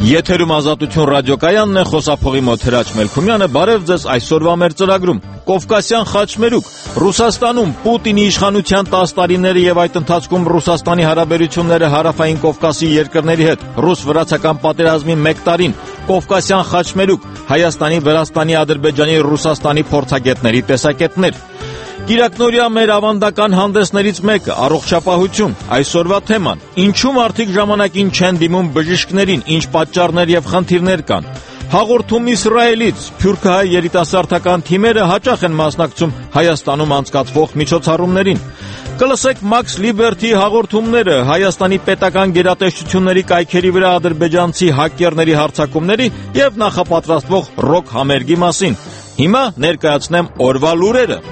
Եթերում Ազատություն ռադիոկայանն է, խոսափողի մոտ Հրաչ Մելքումյանը, բարև ձեզ այսօրվա մեր ծրագրում։ Կովկասյան խաչմերուկ, Ռուսաստանում Պուտինի իշխանության 10 տարիները եւ այդ ընթացքում Ռուսաստանի հարաբերությունները Հարավային Կովկասի երկրների հետ, ռուս-վրացական պատերազմի 1 տարին, Կովկասյան խաչմերուկ, Հայաստանի, Վրաստանի, Ադրբեջանի, Ռուսաստանի փորձագետների տեսակետներ։ Կիրակնորյա մեր ավանդական հանդեսներից մեկը, առողջապահություն, այսօրվա թեման, ինչու մարդիկ ժամանակին չեն դիմում բժիշկներին, ինչ պատճառներ եւ խնդիրներ կան։ Հաղորդում Իսրայելից, Սփյուռքահայ երիտասարդական թիմերը հաճախ են մասնակցում Հայաստանում անցկացվող միջոցառումներին։ Կլսեք Max Liberty հաղորդումները Հայաստանի պետական գերատեսչությունների կայքերի վրա ադրբեջանցի հակերների հարձակումների եւ նախապատրաստվող ռոք համերգի մասին։ Հիմա ներկայացնեմ օրվա լուրերը։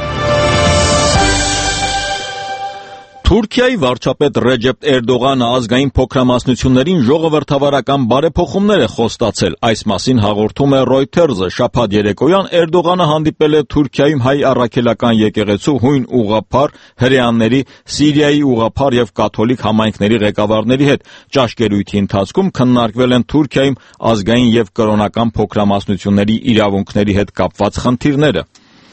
Թուրքիայի վարչապետ Ռեջեփ Էրդողանը ազգային փոքրամասնություններին ժողովրդավարական բարեփոխումներ է խոստացել։ Այս մասին հաղորդում է Reuters-ը։ Շաբաթ երեկոյան Էրդողանը հանդիպել է Թուրքիայում հայ առաքելական եկեղեցու հույն ուղղափառ, հրեաների, Սիրիայի ուղղափառ եւ կաթոլիկ համայնքների ղեկավարների հետ։ Ճաշկերույթի ընթացքում քննարկվել են Թուրքիայում ազգային եւ կրոնական փոքրամասնությունների իրավունքների հետ կապված խնդիրները։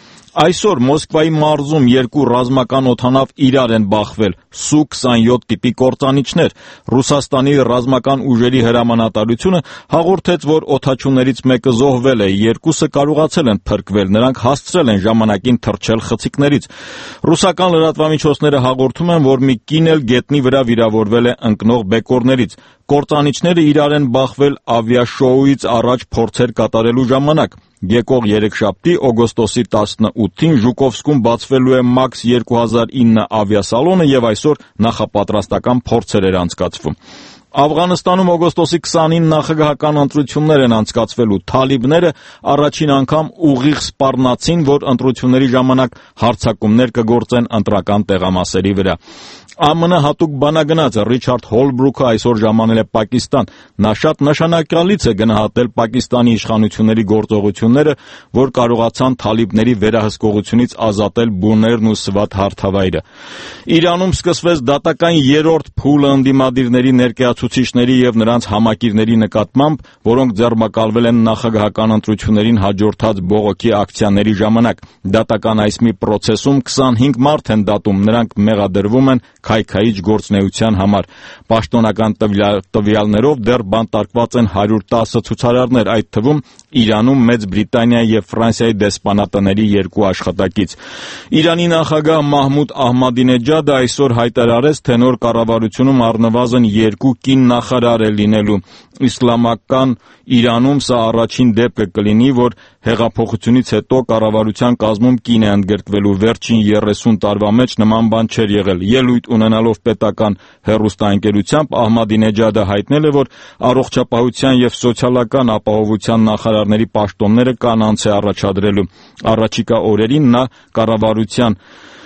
Այսօր Մոսկվայի մարզում 2 ռազմական օդանավ իրար են բախվել, Su-27 տիպի կործանիչներ։ Ռուսաստանի ռազմական ուժերի հրամանատարությունը հաղորդեց, որ օդաչուներից մեկը զոհվել է, 2-ը կարողացել են փրկվել, նրանք հասցրել են ժամանակին թռչել խցիկներից։ Ռուսական լրատվամիջոցները հաղորդում են, որ մի կին էլ գետնի վրա վիրավորվել է ընկնող բեկորներից։ Կործանիչները իրար են բախվել ավիաշոուից առաջ փորձեր կատարելու ժամանակ։ Եկող երեքշաբթի օգոստոսի 18-ին Ժուկովսկում բացվելու է MAX 2009 ավիասալոնը եւ այսօր նախապատրաստական փորձեր էր անցկացվում։ Աֆղանստանում օգոստոսի 20-ին նախագահական ընտրություններ են անցկացվելու։ Թալիբները առաջին անգամ ուղիղ սպառնացին, որ ընտրությունների ժամանակ հարձակումներ կգործեն ընտրական տեղամասերի վրա։ ԱՄՆ հատուկ բանագնաց Ռիչարդ Հոլբրուքը այսօր ժամանել է Պակիստան։ Նա շատ նշանակալից է գնահատել Պակիստանի իշխանությունների գործողությունները, որ կարողացան թալիբների վերահսկողությունից ազատել բուներն ու Սվաթ հարթավայրը։ Իրանում սկսվեց դատական 3-րդ փուլը ընդդիմադիրների ներկայացուցիչների եւ նրանց համակիրների նկատմամբ, որոնք ձեռնարկվել են նախագահական ընտրություններին հաջորդած բողոքի ակցիաների ժամանակ։ Դատական այս մի process-ում 25 մարդ են դատում, նրանք մեղադրվում են քայքայիչ գործնեության համար։ Պաշտոնական տվյալներով դեռ բանտարկված են 110 ցուցարարներ, այդ թվում Իրանում, Մեծ Բրիտանիայի եւ Ֆրանսիայի դեսպանատների 2 աշխատակից։ Իրանի նախագահ Մահմուդ Ահմադինեջադը այսօր հայտարարեց, թե նոր կառավարությունում առնվազն 2 կին նախարար է լինելու։ Իսլամական Իրանում սա առաջին դեպքը կլինի, որ հեղափոխությունից հետո կառավարության կազմում կին է ընդգրկվելու։ Վերջին 30 տարվա մեջ նման բան չէր եղել։ Ելույթ ունենալով պետական հեռուստաընկերությամբ Ահմադինեջադը հայտնել է, որ առողջապահության եւ սոցիալական ապահովության նախարարների պաշտոնները կանանց է առաջադրելու։ Առաջիկա օրերին նա կառավարության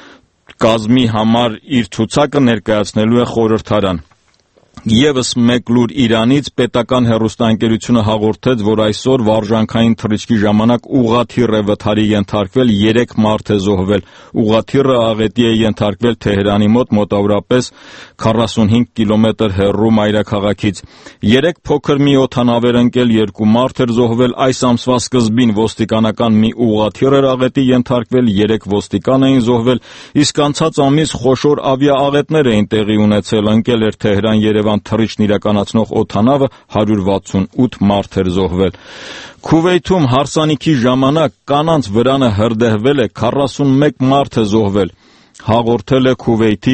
կազմի համար իր ցուցակը ներկայացնելու է խորհրդարան։ Եվս մեկ լուր Իրանից պետական հեռուստաընկերությունը հաղորդեց, որ այսօր վարժանքային թռիչքի ժամանակ ուղղաթիռ է վթարի ենթարկվել, 3 մարդ է զոհվել։ Ուղղաթիռը աղետի է ենթարկվել Թեհրանի մոտ մոտավորապես 45 կիլոմետր հեռու մայրաքաղաքից։ 3 փոքր մի օդանավ էր ընկել, 2 մարդ էր զոհվել։ Այս ամսվա սկզբին ոստիկանական մի ուղղաթիռ էր աղետի ենթարկվել, 3 ոստիկան էին զոհվել, իսկ անցած ամիս խոշոր ավիաաղետներ էին տեղի ունեցել, ընկել էր Թեհրան-Երևան թռիչքն իրականացնող օդանավը, 168 մարդ էր զոհվել։ Քուվեյթում հարսանիքի ժամանակ կանանց վրանը հրդեհվել է, 41 մարդ է զոհվել։ Հաղորդել է Քուվեյթի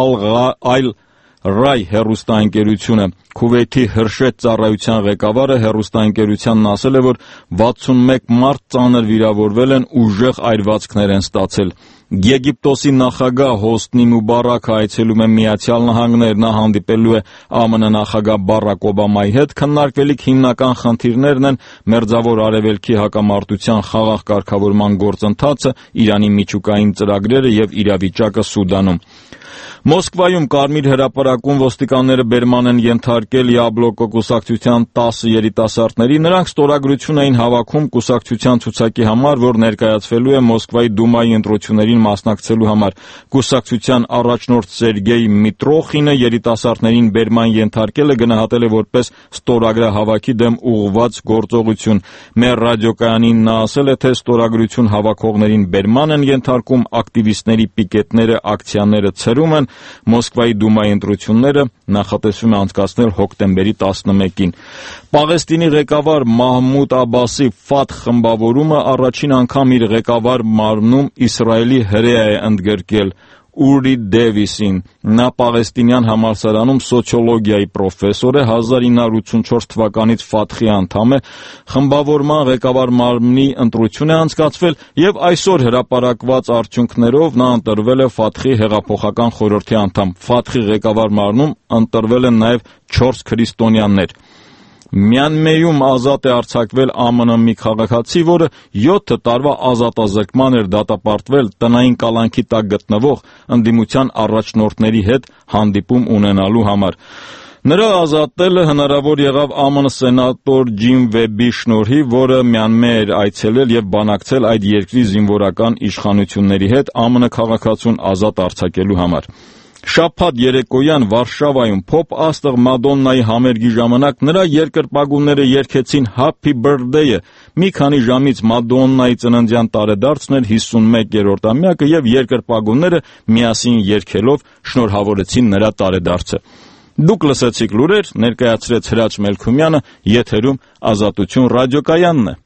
Al-Ray հեռուստաընկերությունը։ Քուվեյթի Հրշեջ ծառայության ղեկավարը հեռուստաընկերությանն ասել է, որ 61 մարդ ծանր վիրավորվել են, ուժեղ այրվածքներ են ստացել։ Եգիպտոսի նախագահ Հոսնի Մուբարաքը այցելում է Միացյալ Նահանգներ, նա հանդիպելու է ԱՄՆ նախագահ Բարակ Օբամայի հետ։ Քննարկվելիք հիմնական խնդիրներն են Մերձավոր Արևելքի հակամարտության խաղաղ կարգավորման գործընթացը, Իրանի միջուկային ծրագրերը եւ իրավիճակը Սուդանում։ Մոսկվայում Կարմիր հրապարակում ոստիկանները բերման են ենթարկել Յաբլոկո կուսակցության 10 երիտասարդների, նրանք ստորագրություն էին հավաքում կուսակցության ցուցակի համար, որ ներկայացվելու է Մոսկվայի Դումայի ընտրություններին մասնակցելու համար։ Կուսակցության առաջնորդ Սերգեյ Միտրոխինը երիտասարդներին բերման ենթարկել է, գնահատել է որպես ստորագրահավաքի դեմ ուղղված գործողություն։ Մեր ռադիոկայանին նա ասել է, թե ստորագրություն հավաքողներին բերման են ենթարկում, ակտիվիստների պիկետները, ակցիաները ցրում են, Մոսկվայի դումայի ընտրությունները նախատեսվում է անցկացնել հոկտեմբերի 11-ին։ Պաղեստինի ղեկավար Մահմուդ Աբասի Ֆաթ խմբավորումը առաջին անգամ իր ղեկավար մարմնում Իսրայելի հրեա է ընդգրկել Ուրի Դևիսին։ Նա պաղեստինյան համալսարանում սոցիոլոգիայի պրոֆեսոր է, 1984 թվականից Ֆաթխի անդամ է, խմբավորման ղեկավար մարմնի ընտրություն է անցկացվել եւ այսօր հրապարակված արդյունքներով նա ընտրվել է Ֆաթխի հեղափոխական խորհրդի անդամ։ Ֆաթխի ղեկավար մարմնում ընտրվել են նաեւ 4 քրիստոնյաներ։ Մյանմեում ազատ է արձակվել ԱՄՆ մի քաղաքացի, որը 7 տարվա ազատազրկման էր դատապարտվել տնային կալանքի տակ գտնվող ընդդիմության առաջնորդների հետ հանդիպում ունենալու համար։ Նրա ազատելը հնարավոր եղավ ԱՄՆ սենատոր Ջիմ Վեբի շնորհիվ, որը Մյանմա էր այցելել եւ բանակցել այդ երկրի զինվորական իշխանությունների հետ ԱՄՆ քաղաքացուն ազատ արձակելու համար։ Շաբաթ երեկոյան Վարշավայում փոփ աստղ Մադոննայի համերգի ժամանակ նրա երկրպագուները երգեցին Happy Birthday-ը։ Մի քանի ժամից Մադոննայի ծննդյան տարեդարձն էր 51-րդ-ամյակը եւ երկրպագուները միասին երգելով շնորհավորեցին նրա տարեդարձը։ Դուք լսեցիք լուրեր, ներկայացրեց Հրաչ Մելքումյանը, եթերում Ազատություն ռադիոկայանն է։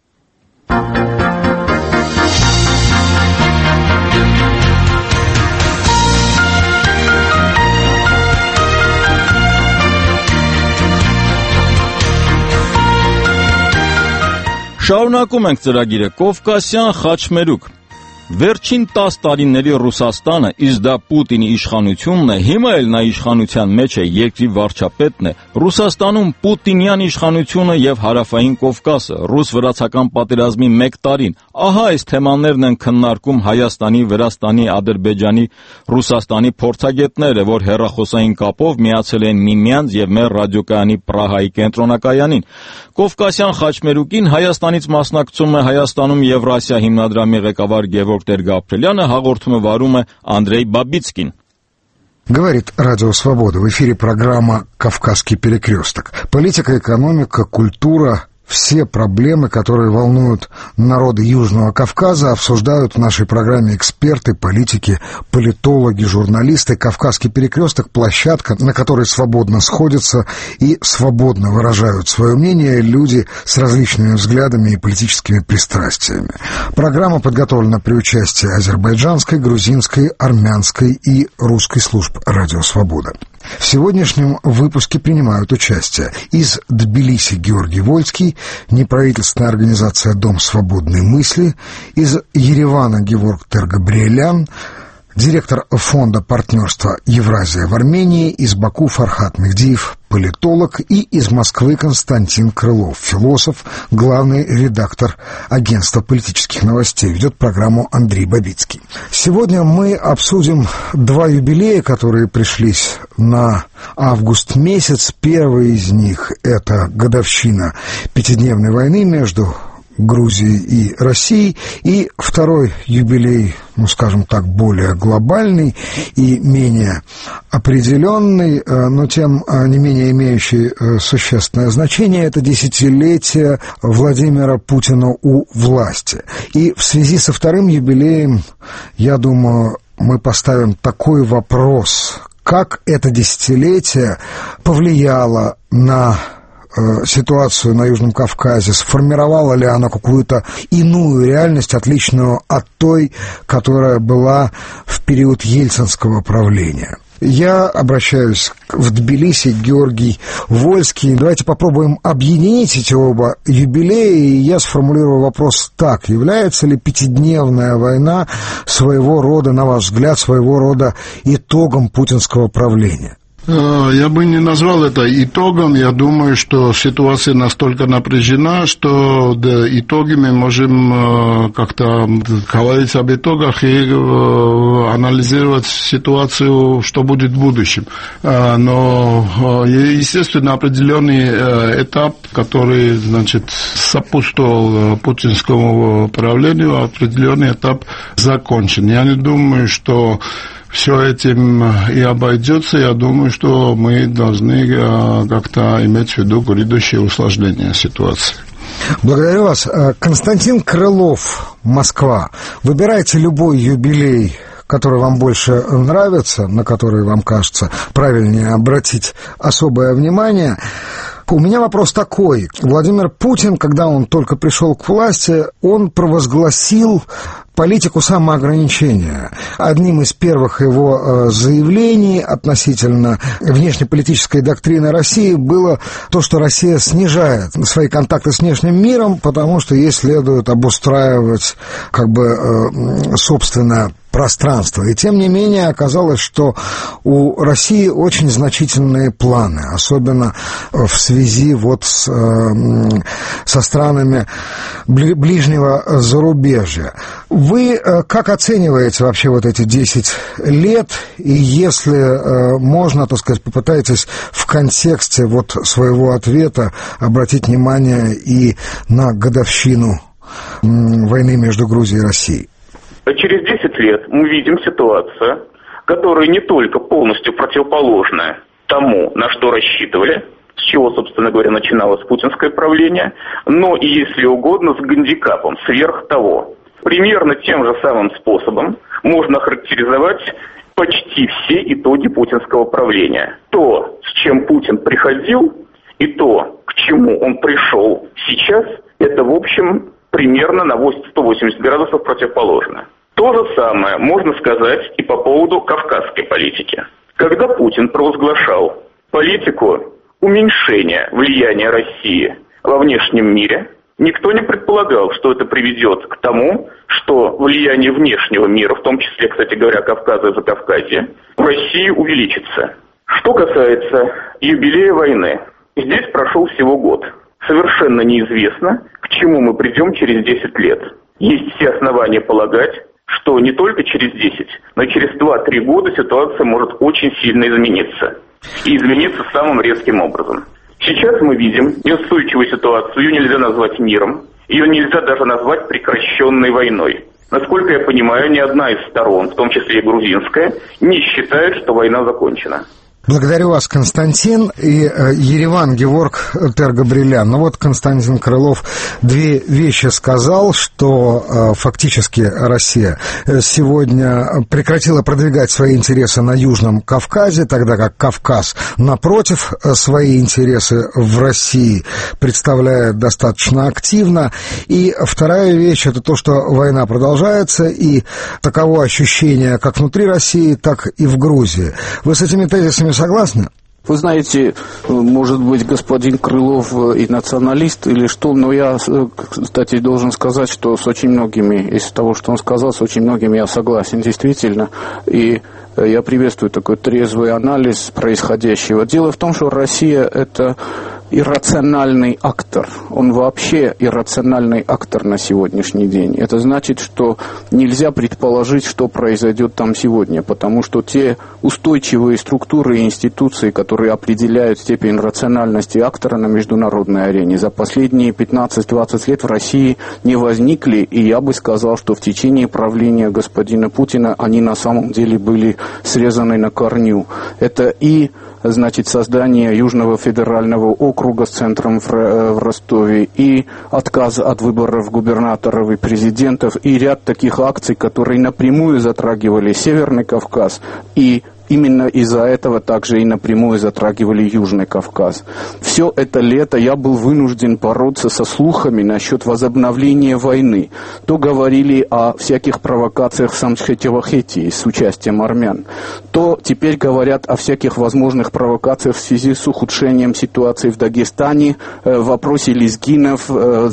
Շարունակում ենք ծրագիրը Կովկասյան խաչմերուկ։ Վերջին 10 տարիների Ռուսաստանը, իսկ դա Պուտինի իշխանությունն է, հիմա էլ նա իշխանության մեջ է, երկրի վարչապետն է, Ռուսաստանում Պուտինյան իշխանությունը եւ Հարավային Կովկասը, ռուս-վրացական պատերազմի 1 տարին, ահա այս թեմաներն են քննարկում Հայաստանի, Վրաստանի, Ադրբեջանի, Ռուսաստանի փորձագետները, որ հեռախոսային կապով միացել են միմյանց եւ մեր ռադիոկայանի Պրահայի կենտրոնակայանին։ Կովկասյան խաչմերուկին Հայաստանից մասնակցում է Հայաստանում Եվրասիա հիմնադրամի ղեկավար Գևորգ Տեր-Գաբրելյանը, հաղորդումը վարում է Անդրեյ Բաբицкин. Говорит Радио Свобода. В эфире программа «Кавказский перекресток». Политика, экономика, культура — все проблемы, которые волнуют народы Южного Кавказа, обсуждают в нашей программе эксперты, политики, политологи, журналисты. «Кавказский перекресток» — площадка, на которой свободно сходятся и свободно выражают свое мнение люди с различными взглядами и политическими пристрастиями. Программа подготовлена при участии азербайджанской, грузинской, армянской и русской служб «Радио Свобода». В сегодняшнем выпуске принимают участие из Тбилиси Георгий Вольский, неправительственная организация «Дом свободной мысли», из Еревана Геворг Тер-Габриелян, директор фонда партнерства «Евразия» в Армении, из Баку Фархат Мехдиев, политолог, и из Москвы Константин Крылов, философ, главный редактор агентства политических новостей. Ведет программу Андрей Бабицкий. Сегодня мы обсудим 2 юбилея, которые пришлись на август месяц. Первый из них — это годовщина 5-дневной войны между Грузии и России, и второй юбилей, скажем так, более глобальный и менее определенный, но тем не менее имеющий существенное значение, это 10-летие Владимира Путина у власти. И в связи со вторым юбилеем, я думаю, мы поставим такой вопрос: как это десятилетие повлияло на ситуацию на Южном Кавказе, сформировала ли она какую-то иную реальность, отличную от той, которая была в период ельцинского правления. Я обращаюсь в Тбилиси, Георгий Вольский. Давайте попробуем объединить эти оба юбилея, и я сформулирую вопрос так: является ли 5-дневная война своего рода, на ваш взгляд, своего рода итогом путинского правления? Я бы не назвал это итогом. Я думаю, что ситуация настолько напряжена, что итоги мы можем как-то говорить об итогах и анализировать ситуацию, что будет в будущем. Но, естественно, определенный этап, который, значит, сопутствовал путинскому правлению, определенный этап закончен. Я не думаю, что все этим и обойдется. Я думаю, что мы должны как-то иметь в виду грядущее усложнение ситуации. Благодарю вас. Константин Крылов, Москва. Выбирайте любой юбилей, который вам больше нравится, на который вам кажется правильнее обратить особое внимание. У меня вопрос такой. Владимир Путин, когда он только пришел к власти, он провозгласил политику самоограничения. Одним из первых его заявлений относительно внешнеполитической доктрины России было то, что Россия снижает свои контакты с внешним миром, потому что ей следует обустраивать собственное пространство. И тем не менее оказалось, что у России очень значительные планы, особенно в связи со странами ближнего зарубежья. Вы как оцениваете вообще эти 10 лет? И если можно, так сказать, попытайтесь в контексте своего ответа обратить внимание и на годовщину войны между Грузией и Россией. Через 10 лет мы видим ситуацию, которая не только полностью противоположна тому, на что рассчитывали, с чего, собственно говоря, начиналось путинское правление, но и, если угодно, с гандикапом, сверх того. Примерно тем же самым способом можно характеризовать почти все итоги путинского правления. То, с чем Путин приходил, и то, к чему он пришел сейчас, это, в общем, примерно на 180 градусов противоположно. То же самое можно сказать и по поводу кавказской политики. Когда Путин провозглашал политику уменьшения влияния России во внешнем мире, никто не предполагал, что это приведет к тому, что влияние внешнего мира, в том числе, кстати говоря, Кавказа и Закавказья, в России увеличится. Что касается юбилея войны, здесь прошел всего год. Совершенно неизвестно, к чему мы придем через 10 лет. Есть все основания полагать, что не только через 10, но и через 2-3 года ситуация может очень сильно измениться. И измениться самым резким образом. Сейчас мы видим неустойчивую ситуацию, ее нельзя назвать миром, ее нельзя даже назвать прекращенной войной. Насколько я понимаю, ни одна из сторон, в том числе и грузинская, не считает, что война закончена. Благодарю вас, Константин. И Ереван, Геворг Тергобрилян. Константин Крылов две вещи сказал, что фактически Россия сегодня прекратила продвигать свои интересы на Южном Кавказе, тогда как Кавказ, напротив, свои интересы в России представляет достаточно активно. И вторая вещь – это то, что война продолжается, и таково ощущение как внутри России, так и в Грузии. Вы с этими тезисами согласны? Вы знаете, может быть, господин Крылов и националист или что, но я, кстати, должен сказать, что с очень многими, из того, что он сказал, с очень многими я согласен, действительно. И я приветствую такой трезвый анализ происходящего. Дело в том, что Россия – это иррациональный актор. Он вообще иррациональный актор на сегодняшний день. Это значит, что нельзя предположить, что произойдет там сегодня, потому что те устойчивые структуры и институции, которые определяют степень рациональности актора на международной арене, за последние 15-20 лет в России не возникли, и я бы сказал, что в течение правления господина Путина они на самом деле были срезаны на корню. Это и создание Южного федерального округа с центром в Ростове, и отказ от выборов губернаторов и президентов, и ряд таких акций, которые напрямую затрагивали Северный Кавказ, и именно из-за этого также и напрямую затрагивали Южный Кавказ. Все это лето я был вынужден бороться со слухами насчет возобновления войны. То говорили о всяких провокациях в Самтхете-Вахетии с участием армян, то теперь говорят о всяких возможных провокациях в связи с ухудшением ситуации в Дагестане, в вопросе лезгинов,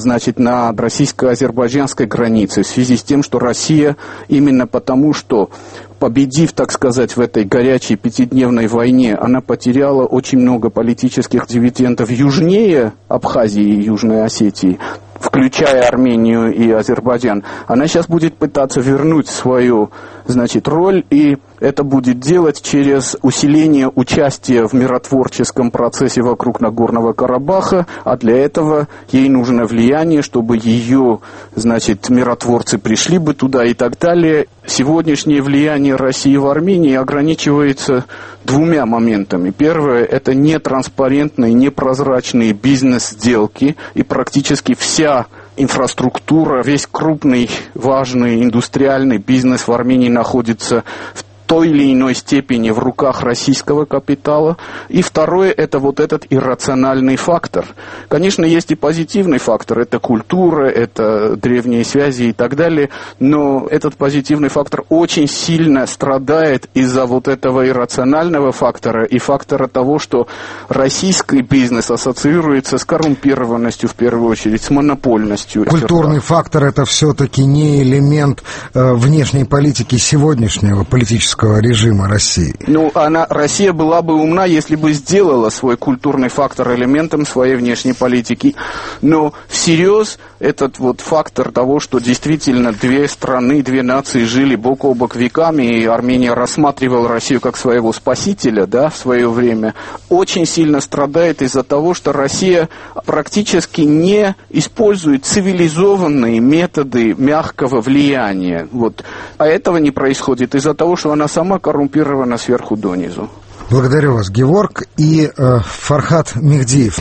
на российско-азербайджанской границе, в связи с тем, что Россия именно потому, что победив, так сказать, в этой горячей пятидневной войне, она потеряла очень много политических дивидендов южнее Абхазии и Южной Осетии, включая Армению и Азербайджан. Она сейчас будет пытаться вернуть свою, значит, роль, и это будет делать через усиление участия в миротворческом процессе вокруг Нагорного Карабаха, а для этого ей нужно влияние, чтобы ее, значит, миротворцы пришли бы туда и так далее. Сегодняшнее влияние России в Армении ограничивается двумя моментами. Первое – это нетранспарентные, непрозрачные бизнес-сделки, и практически вся инфраструктура, весь крупный, важный индустриальный бизнес в Армении находится в той или иной степени в руках российского капитала. И второе – это вот этот иррациональный фактор. Конечно, есть и позитивный фактор, это культура, это древние связи и так далее, но этот позитивный фактор очень сильно страдает из-за вот этого иррационального фактора и фактора того, что российский бизнес ассоциируется с коррумпированностью, в первую очередь, с монопольностью. Культурный фактор – это все-таки не элемент внешней политики сегодняшнего политического режима России. Ну, Россия была бы умна, если бы сделала свой культурный фактор элементом своей внешней политики. Но всерьез этот вот фактор того, что действительно две страны, две нации жили бок о бок веками, и Армения рассматривала Россию как своего спасителя, да, в свое время, очень сильно страдает из-за того, что Россия практически не использует цивилизованные методы мягкого влияния. Вот. А этого не происходит из-за того, что она сама коррумпирована сверху донизу. Благодарю вас, Геворг. И Фархад Мехдиев.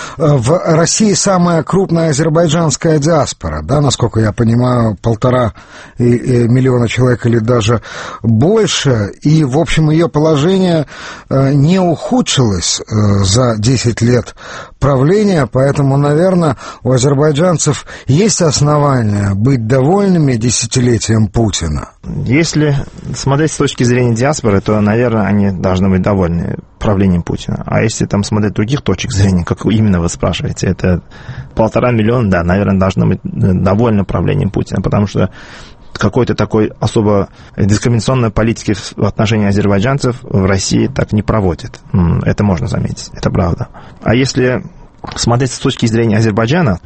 В России самая крупная азербайджанская диаспора, да, насколько я понимаю, 1,5 миллиона человек или даже больше. И, в общем, ее положение не ухудшилось за 10 лет правления, поэтому, наверное, у азербайджанцев есть основания быть довольными десятилетием Путина. Если смотреть с точки зрения диаспоры, то, наверное, они должны быть довольны правлением Путина. А если там смотреть других точек зрения, как именно вы спрашиваете, это 1,5 миллиона, да, наверное, должны быть довольны правлением Путина, потому что какой-то такой особо дискриминационной политики в отношении азербайджанцев в России так не проводят. Это можно заметить, это правда. А если смотреть с точки зрения Азербайджана,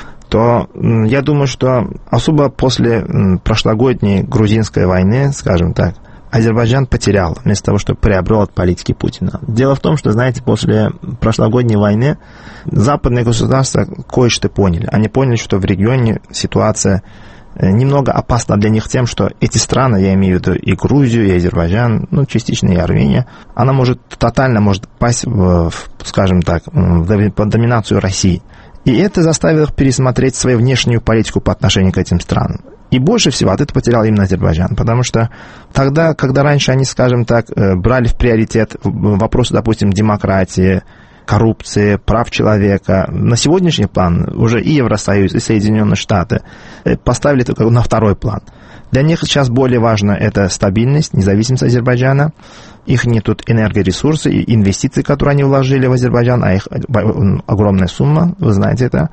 то я думаю, что особо после прошлогодней грузинской войны, скажем так, Азербайджан потерял, вместо того, чтобы приобрел от политики Путина. Дело в том, что, знаете, после прошлогодней войны западные государства кое-что поняли. Они поняли, что в регионе ситуация немного опасна для них тем, что эти страны, я имею в виду и Грузию, и Азербайджан, частично и Армения, она тотально может пасть, скажем так, под доминацию России. И это заставило их пересмотреть свою внешнюю политику по отношению к этим странам. И больше всего от этого потерял именно Азербайджан, потому что тогда, когда раньше они, скажем так, брали в приоритет вопросы, допустим, демократии, коррупции, прав человека, на сегодняшний план уже и Евросоюз, и Соединенные Штаты поставили это на второй план. Для них сейчас более важно это стабильность, независимость Азербайджана, их нет тут энергоресурсы и инвестиции, которые они вложили в Азербайджан, а их огромная сумма, вы знаете это.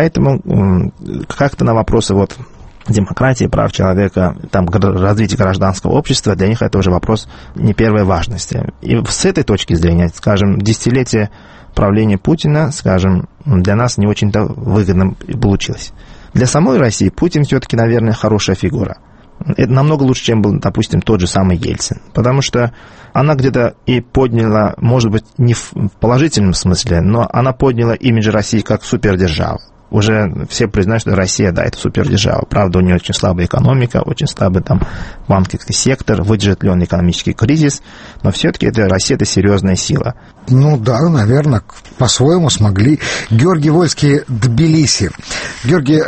Поэтому как-то на вопросы демократии, прав человека, развития гражданского общества, для них это уже вопрос не первой важности. И с этой точки зрения, скажем, десятилетие правления Путина, скажем, для нас не очень-то выгодно получилось. Для самой России Путин все-таки, наверное, хорошая фигура. Это намного лучше, чем был, допустим, тот же самый Ельцин. Потому что она где-то и подняла, может быть, не в положительном смысле, но она подняла имидж России как супердержавы. Уже все признают, что Россия, да, это супердержава. Правда, у нее очень слабая экономика, очень слабый банковский сектор, выдержит экономический кризис, но все-таки Россия – это серьезная сила. Да, наверное, по-своему смогли. Георгий Вольский, Тбилиси. Георгий,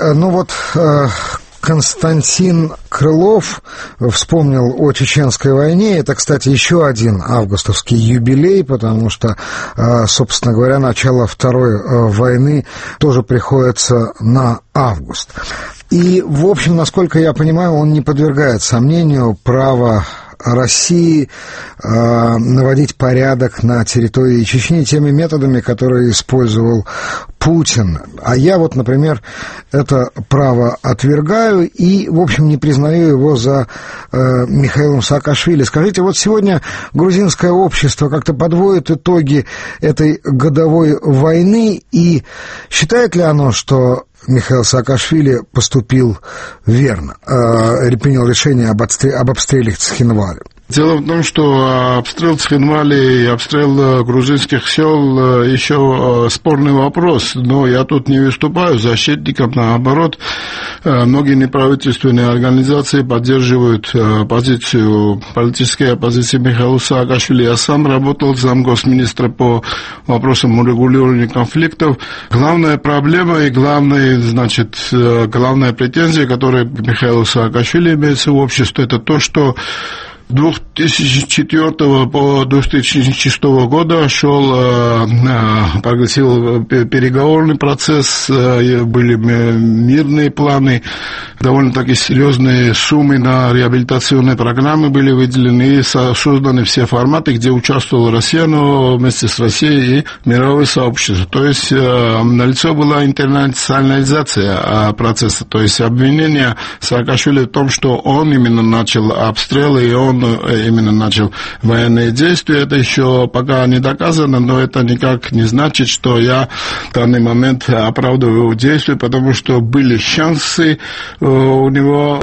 Константин Крылов вспомнил о Чеченской войне. Это, кстати, еще один августовский юбилей, потому что, собственно говоря, начало Второй войны тоже приходится на август. И, в общем, насколько я понимаю, он не подвергает сомнению право России наводить порядок на территории Чечни теми методами, которые использовал Путин. А я вот, например, это право отвергаю и, в общем, не признаю его за Михаилом Саакашвили. Скажите, вот сегодня грузинское общество как-то подводит итоги этой годовой войны, и считает ли оно, что Михаил Саакашвили поступил верно, принял решение об обстреле Цхинвали? Дело в том, что обстрел Цхинвали и обстрел грузинских сел еще спорный вопрос, но я тут не выступаю защитником, наоборот, многие неправительственные организации поддерживают позицию, политической оппозиции Михаила Саакашвили. Я сам работал замгосминистра по вопросам урегулирования конфликтов. Главная проблема и главная претензия, которая к Михаилу Саакашвили имеется в обществе, это то, что 2004 по 2006 года прогрессировал переговорный процесс, были мирные планы, довольно-таки серьезные суммы на реабилитационные программы были выделены и созданы все форматы, где участвовала Россия, но вместе с Россией и мировое сообщество. То есть налицо была интернационализация процесса, то есть обвинение Саакашвили в том, что он именно начал обстрелы и он именно начал военные действия. Это еще пока не доказано, но это никак не значит, что я в данный момент оправдываю действия, потому что были шансы у него,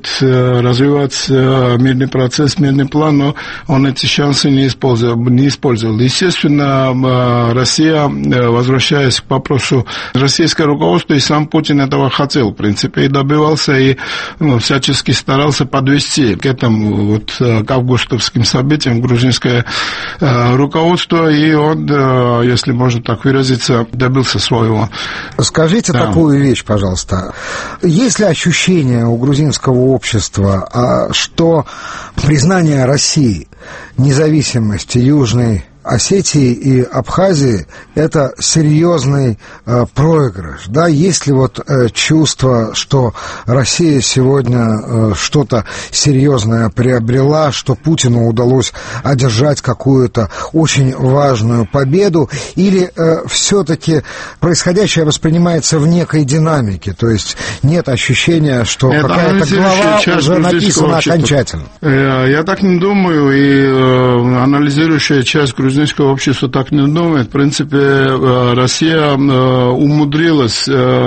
развивать мирный процесс, мирный план, но он эти шансы не использовал. Естественно, Россия, возвращаясь к вопросу, российское руководство и сам Путин этого хотел, в принципе, и добивался, и всячески старался подвести к этому к августовским событиям грузинское руководство, и он, если можно так выразиться, добился своего. Скажите такую вещь, пожалуйста. Есть ли ощущение у грузинского общества, что признание России независимости Южной Осетии и Абхазии – это серьезный проигрыш, да? Есть ли чувство, что Россия сегодня что-то серьезное приобрела, что Путину удалось одержать какую-то очень важную победу, или все-таки происходящее воспринимается в некой динамике, то есть нет ощущения, что какая-то глава уже написана окончательно? Я так не думаю, и анализирующая часть грузинского общества так не думает. В принципе, Россия умудрилась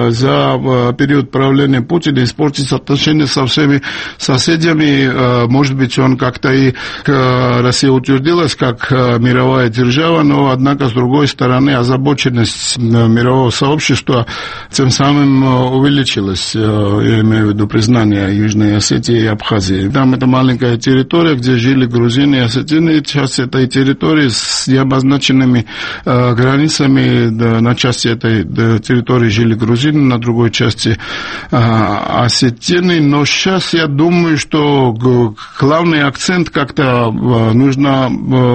за период правления Путина испортить отношения со всеми соседями. Может быть, он как-то и Россия утвердилась как мировая держава, но, однако, с другой стороны, озабоченность мирового сообщества тем самым увеличилась. Я имею в виду признание Южной Осетии и Абхазии. Там это маленькая территория, где жили грузины и осетины. Часть этой территории с необозначенными границами. На части этой территории жили грузины, на другой части осетины. Но сейчас я думаю, что главный акцент как-то нужно,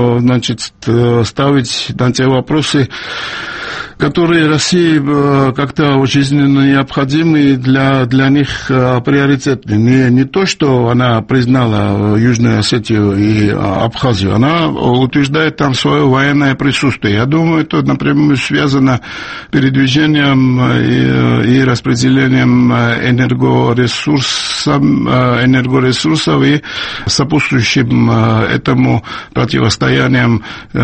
ставить на те вопросы, которые России как-то жизненно необходимы, для них приоритетны. Не то, что она признала Южную Осетию и Абхазию, она утверждает там свое военное присутствие. Я думаю, это напрямую связано с передвижением и распределением энергоресурсов и сопутствующим этому противостоянием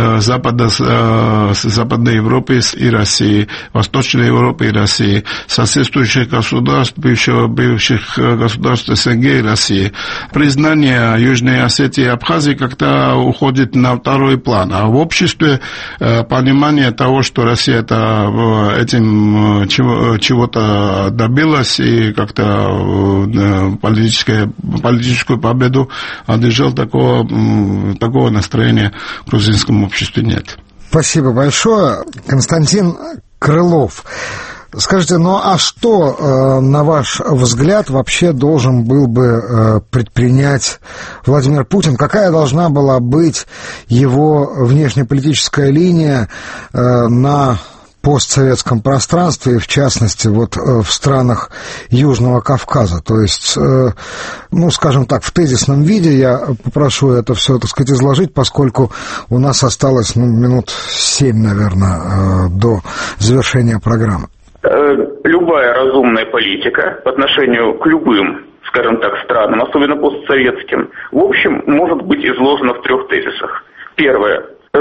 Западной Европы и России, Восточной Европы и России, соседствующих государств, бывших государств СНГ и России. Признание Южной Осетии и Абхазии как-то уходит на второй план. А в обществе понимание того, что Россия этим чего-то добилась и как-то политическую победу одержал, такого настроения в грузинском обществе нет. Спасибо большое. Константин Крылов. Скажите, а что, на ваш взгляд, вообще должен был бы предпринять Владимир Путин? Какая должна была быть его внешнеполитическая линия на постсоветском пространстве, в частности, вот в странах Южного Кавказа. То есть, ну, скажем так, в тезисном виде я попрошу это все, так сказать, изложить, поскольку у нас осталось, ну, минут 7, наверное, до завершения программы. Любая разумная политика по отношению к любым, скажем так, странам, особенно постсоветским, в общем, может быть изложена в 3 тезисах. Первое.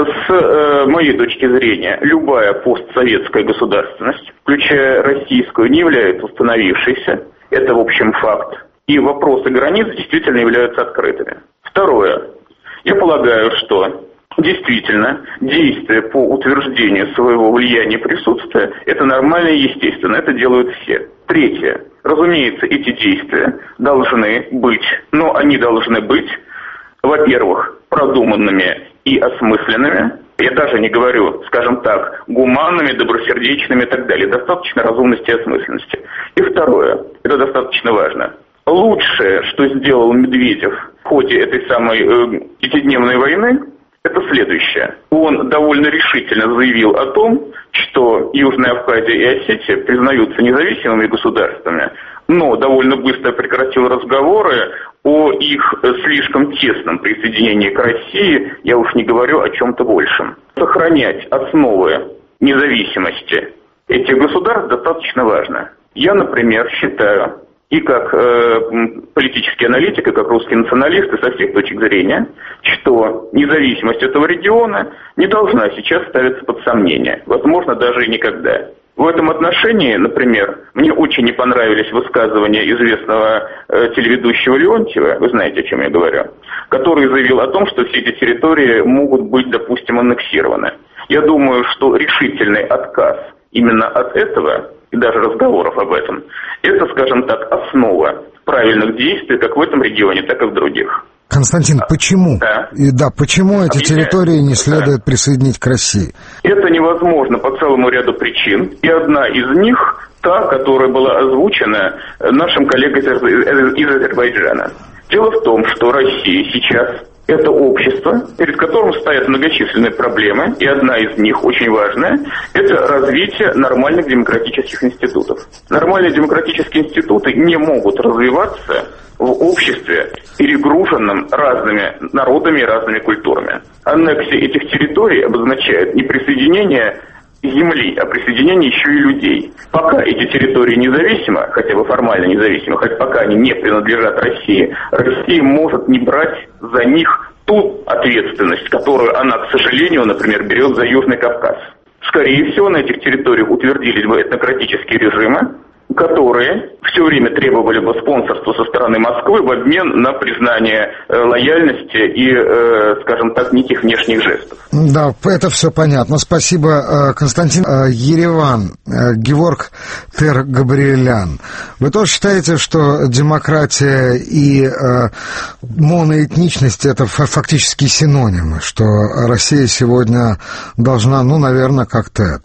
С моей точки зрения, любая постсоветская государственность, включая российскую, не является установившейся. Это, в общем, факт. И вопросы границ действительно являются открытыми. Второе. Я полагаю, что действительно действия по утверждению своего влияния и присутствия – это нормально и естественно, это делают все. Третье. Разумеется, эти действия должны быть, но они должны быть, во-первых, продуманными и осмысленными. Я даже не говорю, скажем так, гуманными, добросердечными и так далее. Достаточно разумности и осмысленности. И второе, это достаточно важно. Лучшее, что сделал Медведев в ходе этой самой 5-дневной войны, это следующее. Он довольно решительно заявил о том, что Южная Абхазия и Осетия признаются независимыми государствами, но довольно быстро прекратил разговоры о их слишком тесном присоединении к России, я уж не говорю о чем-то большем. Сохранять основы независимости этих государств достаточно важно. Я, например, считаю, и как политический аналитик, и как русский националист, и со всех точек зрения, что независимость этого региона не должна сейчас ставиться под сомнение, возможно, даже и никогда. В этом отношении, например, мне очень не понравились высказывания известного телеведущего Леонтьева, вы знаете, о чем я говорю, который заявил о том, что все эти территории могут быть, допустим, аннексированы. Я думаю, что решительный отказ именно от этого, и даже разговоров об этом, это, скажем так, основа правильных действий как в этом регионе, так и в других. Константин, почему? Да, почему эти территории не следует присоединить к России? Это невозможно по целому ряду причин. И одна из них, та, которая была озвучена нашим коллегой из Азербайджана. Дело в том, что Россия сейчас – это общество, перед которым стоят многочисленные проблемы, и одна из них, очень важная, это развитие нормальных демократических институтов. Нормальные демократические институты не могут развиваться в обществе, перегруженном разными народами и разными культурами. Аннексия этих территорий обозначает не присоединение земли, а присоединение еще и людей. Пока эти территории независимы, хотя бы формально независимы, хотя пока они не принадлежат России, Россия может не брать за них ту ответственность, которую она, к сожалению, например, берет за Южный Кавказ. Скорее всего, на этих территориях утвердились бы этнократические режимы, которые все время требовали бы спонсорства со стороны Москвы в обмен на признание лояльности и, скажем так, неких внешних жестов. Да, это все понятно. Спасибо, Константин. Ереван, Геворг Тер-Габриэлян. Вы тоже считаете, что демократия и моноэтничность – это фактически синонимы, что Россия сегодня должна, ну, наверное, как-то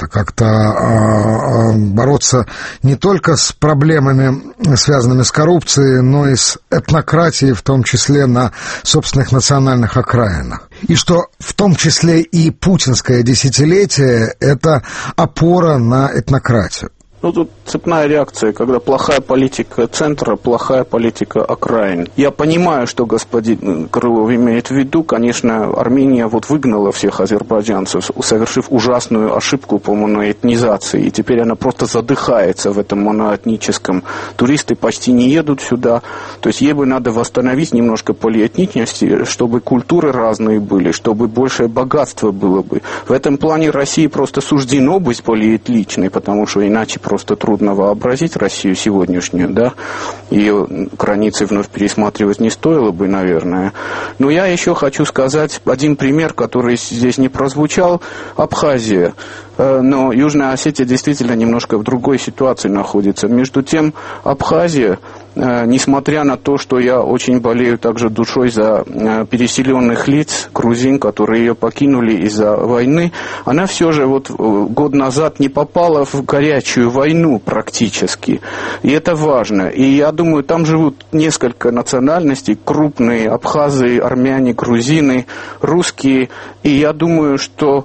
бороться не только с проблемами, связанными с коррупцией, но и с этнократией, в том числе на собственных национальных окраинах. И что в том числе и путинское десятилетие – это опора на этнократию. Ну, тут цепная реакция, когда плохая политика центра, плохая политика окраин. Я понимаю, что господин Крылов имеет в виду. Конечно, Армения вот выгнала всех азербайджанцев, совершив ужасную ошибку по моноэтнизации. И теперь она просто задыхается в этом моноэтническом. Туристы почти не едут сюда. То есть ей бы надо восстановить немножко полиэтничности, чтобы культуры разные были, чтобы большее богатство было бы. В этом плане России просто суждено быть полиэтничной, потому что иначе просто трудно вообразить Россию сегодняшнюю, да, ее границы вновь пересматривать не стоило бы, наверное. Но я еще хочу сказать один пример, который здесь не прозвучал. Абхазия. Но Южная Осетия действительно немножко в другой ситуации находится. Между тем, Абхазия, несмотря на то, что я очень болею также душой за переселенных лиц, грузин, которые ее покинули из-за войны, она все же вот год назад не попала в горячую войну практически. И это важно. И я думаю, там живут несколько национальностей, крупные: абхазы, армяне, грузины, русские. И я думаю, что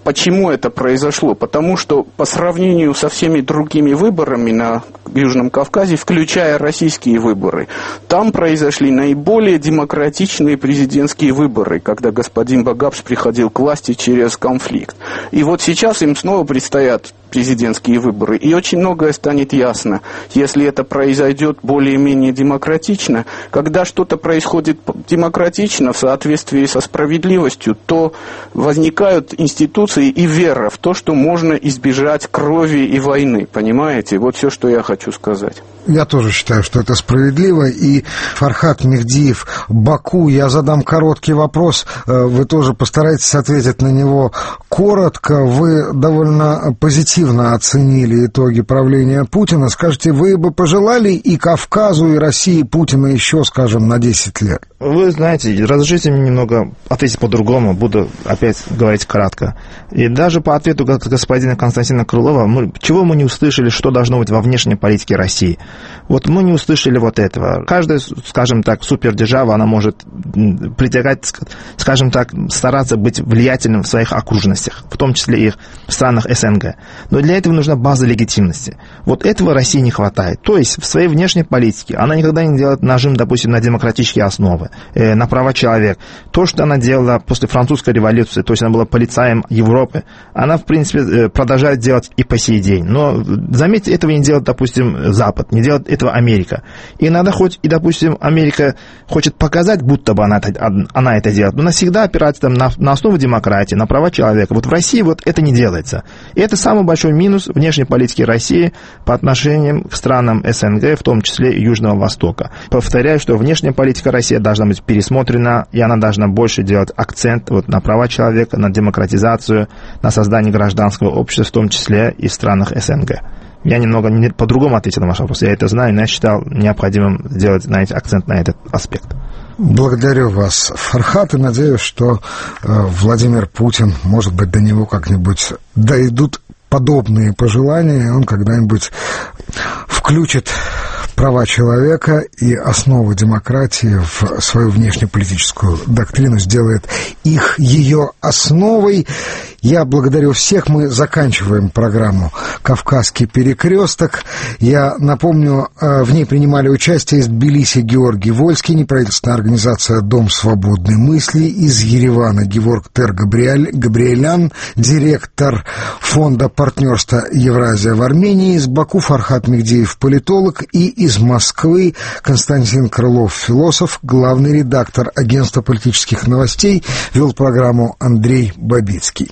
Почему это произошло? Потому что по сравнению со всеми другими выборами на Южном Кавказе, включая российские выборы, там произошли наиболее демократичные президентские выборы, когда господин Багапш приходил к власти через конфликт. И вот сейчас им снова предстоят президентские выборы. И очень многое станет ясно, если это произойдет более-менее демократично. Когда что-то происходит демократично, в соответствии со справедливостью, то возникают институции и вера в то, что можно избежать крови и войны. Понимаете? Вот все, что я хочу сказать. Я тоже считаю, что это справедливо. И Фархат Мехдиев, Баку, я задам короткий вопрос. Вы тоже постарайтесь ответить на него коротко. Вы довольно позитивно оценили итоги правления Путина. Скажите, вы бы пожелали и Кавказу, и России Путина еще, скажем, на 10 лет? Вы знаете, разрешите мне немного ответить по-другому. Буду опять говорить кратко. И даже по ответу господина Константина Крылова, чего мы не услышали, что должно быть во внешней политике России. Вот мы не услышали вот этого. Каждая, скажем так, супердержава, она может притягать, скажем так, стараться быть влиятельным в своих окружностях, в том числе и в странах СНГ. Но для этого нужна база легитимности. Вот этого России не хватает. То есть в своей внешней политике она никогда не делает нажим, допустим, на демократические основы, на права человека. То, что она делала после французской революции, то есть она была полицаем Европы, она, в принципе, продолжает делать и по сей день. Но, заметьте, этого не делает, допустим, Запад, не делает этого Америка. И иногда хоть, и, допустим, Америка хочет показать, будто бы она это делает, но она всегда опирается там на основу демократии, на права человека. Вот в России вот это не делается. И это самый большой минус внешней политики России по отношению к странам СНГ, в том числе и Южного Востока. Повторяю, что внешняя политика России должна быть пересмотрена, и она должна больше делать акцент вот на права человека, на демократизацию, на создание гражданского общества, в том числе и в странах СНГ. Я немного по-другому ответил на ваш вопрос. Я это знаю, но я считал необходимым сделать, знаете, акцент на этот аспект. Благодарю вас, Фархат, и надеюсь, что Владимир Путин, может быть, до него как-нибудь дойдут подобные пожелания, и он когда-нибудь включит права человека и основы демократии в свою внешнеполитическую доктрину, сделает их ее основой. Я благодарю всех. Мы заканчиваем программу «Кавказский перекресток». Я напомню, в ней принимали участие из Тбилиси Георгий Вольский, неправительственная организация «Дом свободной мысли», из Еревана Геворг Габриэлян, директор фонда партнерства «Евразия» в Армении, из Баку Фархат Мехдиев, политолог, и из Москвы Константин Крылов, философ, главный редактор агентства политических новостей, вел программу Андрей Бабицкий.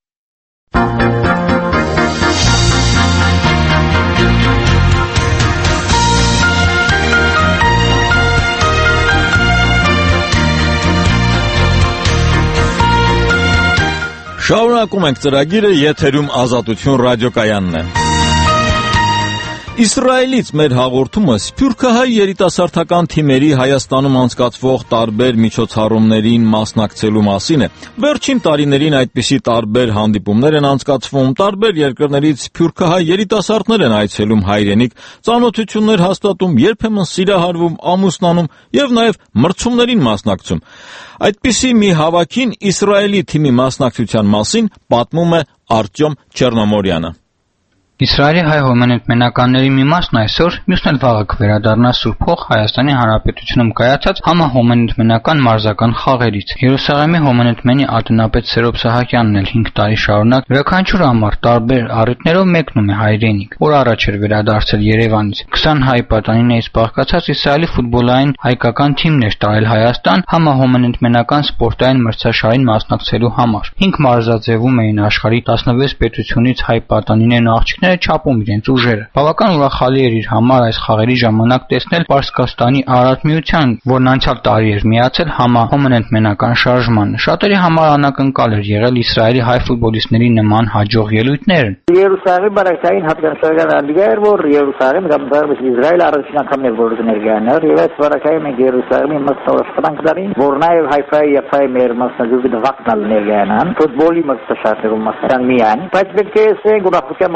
Շարունակում ենք ծրագիրը, եթերում Ազատություն ռադիոկայանն է։ Իսրայելից մեր հաղորդումը սփյուռքահայ երիտասարդական թիմերի Հայաստանում անցկացվող տարբեր միջոցառումներին մասնակցելու մասին է։ Վերջին տարիներին այդպիսի տարբեր հանդիպումներ են անցկացվում, տարբեր երկրներից սփյուռքահայ երիտասարդներ են այցելում հայրենիք, ծանոթություններ հաստատում, երբեմն սիրահարվում, ամուսնանում եւ նաեւ մրցումներին մասնակցում։ Այդպիսի մի հավաքին Իսրայելի թիմի մասնակցության մասին պատմում է Արտյոմ Չեռնոմորյանը։ Իսրայելի հայ հոմանենտմենականների մի մասն այսօր, մյուսն էլ վաղը կվերադառնա Սուրբ Հող Հայաստանի Հանրապետությունում կայացած համահոմանենտմենական մարզական խաղերից։ Երուսաղեմի հոմանենտմենի ատենապետ Սերոբ Սահակյանն էլ 5 տարի շարունակ յուրաքանչյուր ամառ տարբեր առիթներով մեկնում է հայրենիք։ Որ առաջ էր վերադարձել Երևանից 20 հայ պատանիներից բաղկացած Իսրայելի ֆուտբոլային հայկական թիմն էր տարել Հայաստան համահոմանենտմենական սպորտային մրցաշարին մասնակցելու համար։ 5 մարզաձևում էին աշխարհի 16 պետությունից հայ պատանիներն ու աղջիկները չափում իրենց ուժերը։ Բավական ուրախալի էր իր համար այս խաղերի ժամանակ տեսնել Պարսկաստանի Արարատ միության, որն անցյալ տարի էր միացել համահոմանենտմենական շարժմանը։ Շատերի համար անակնկալ էր եղել Իսրայելի հայ ֆուտբոլիստների նման հաջող ելույթները։ Երուսաղեմի բարակային հատկացական ալիգա էր, որ Երուսաղեմ կամ Իսրայել առաջին անգամն էր որ ներկայանար, եւ այս բարակային մենք Երուսաղեմի մրցաշարերին դարին, որ նաեւ հայֆայի եւ հայ մեր մասնագետի վակնալ ներկայանան, ֆուտբոլի մրցաշարերում մասնան միան, բայց պետք է ասենք ուրախության մրցաշար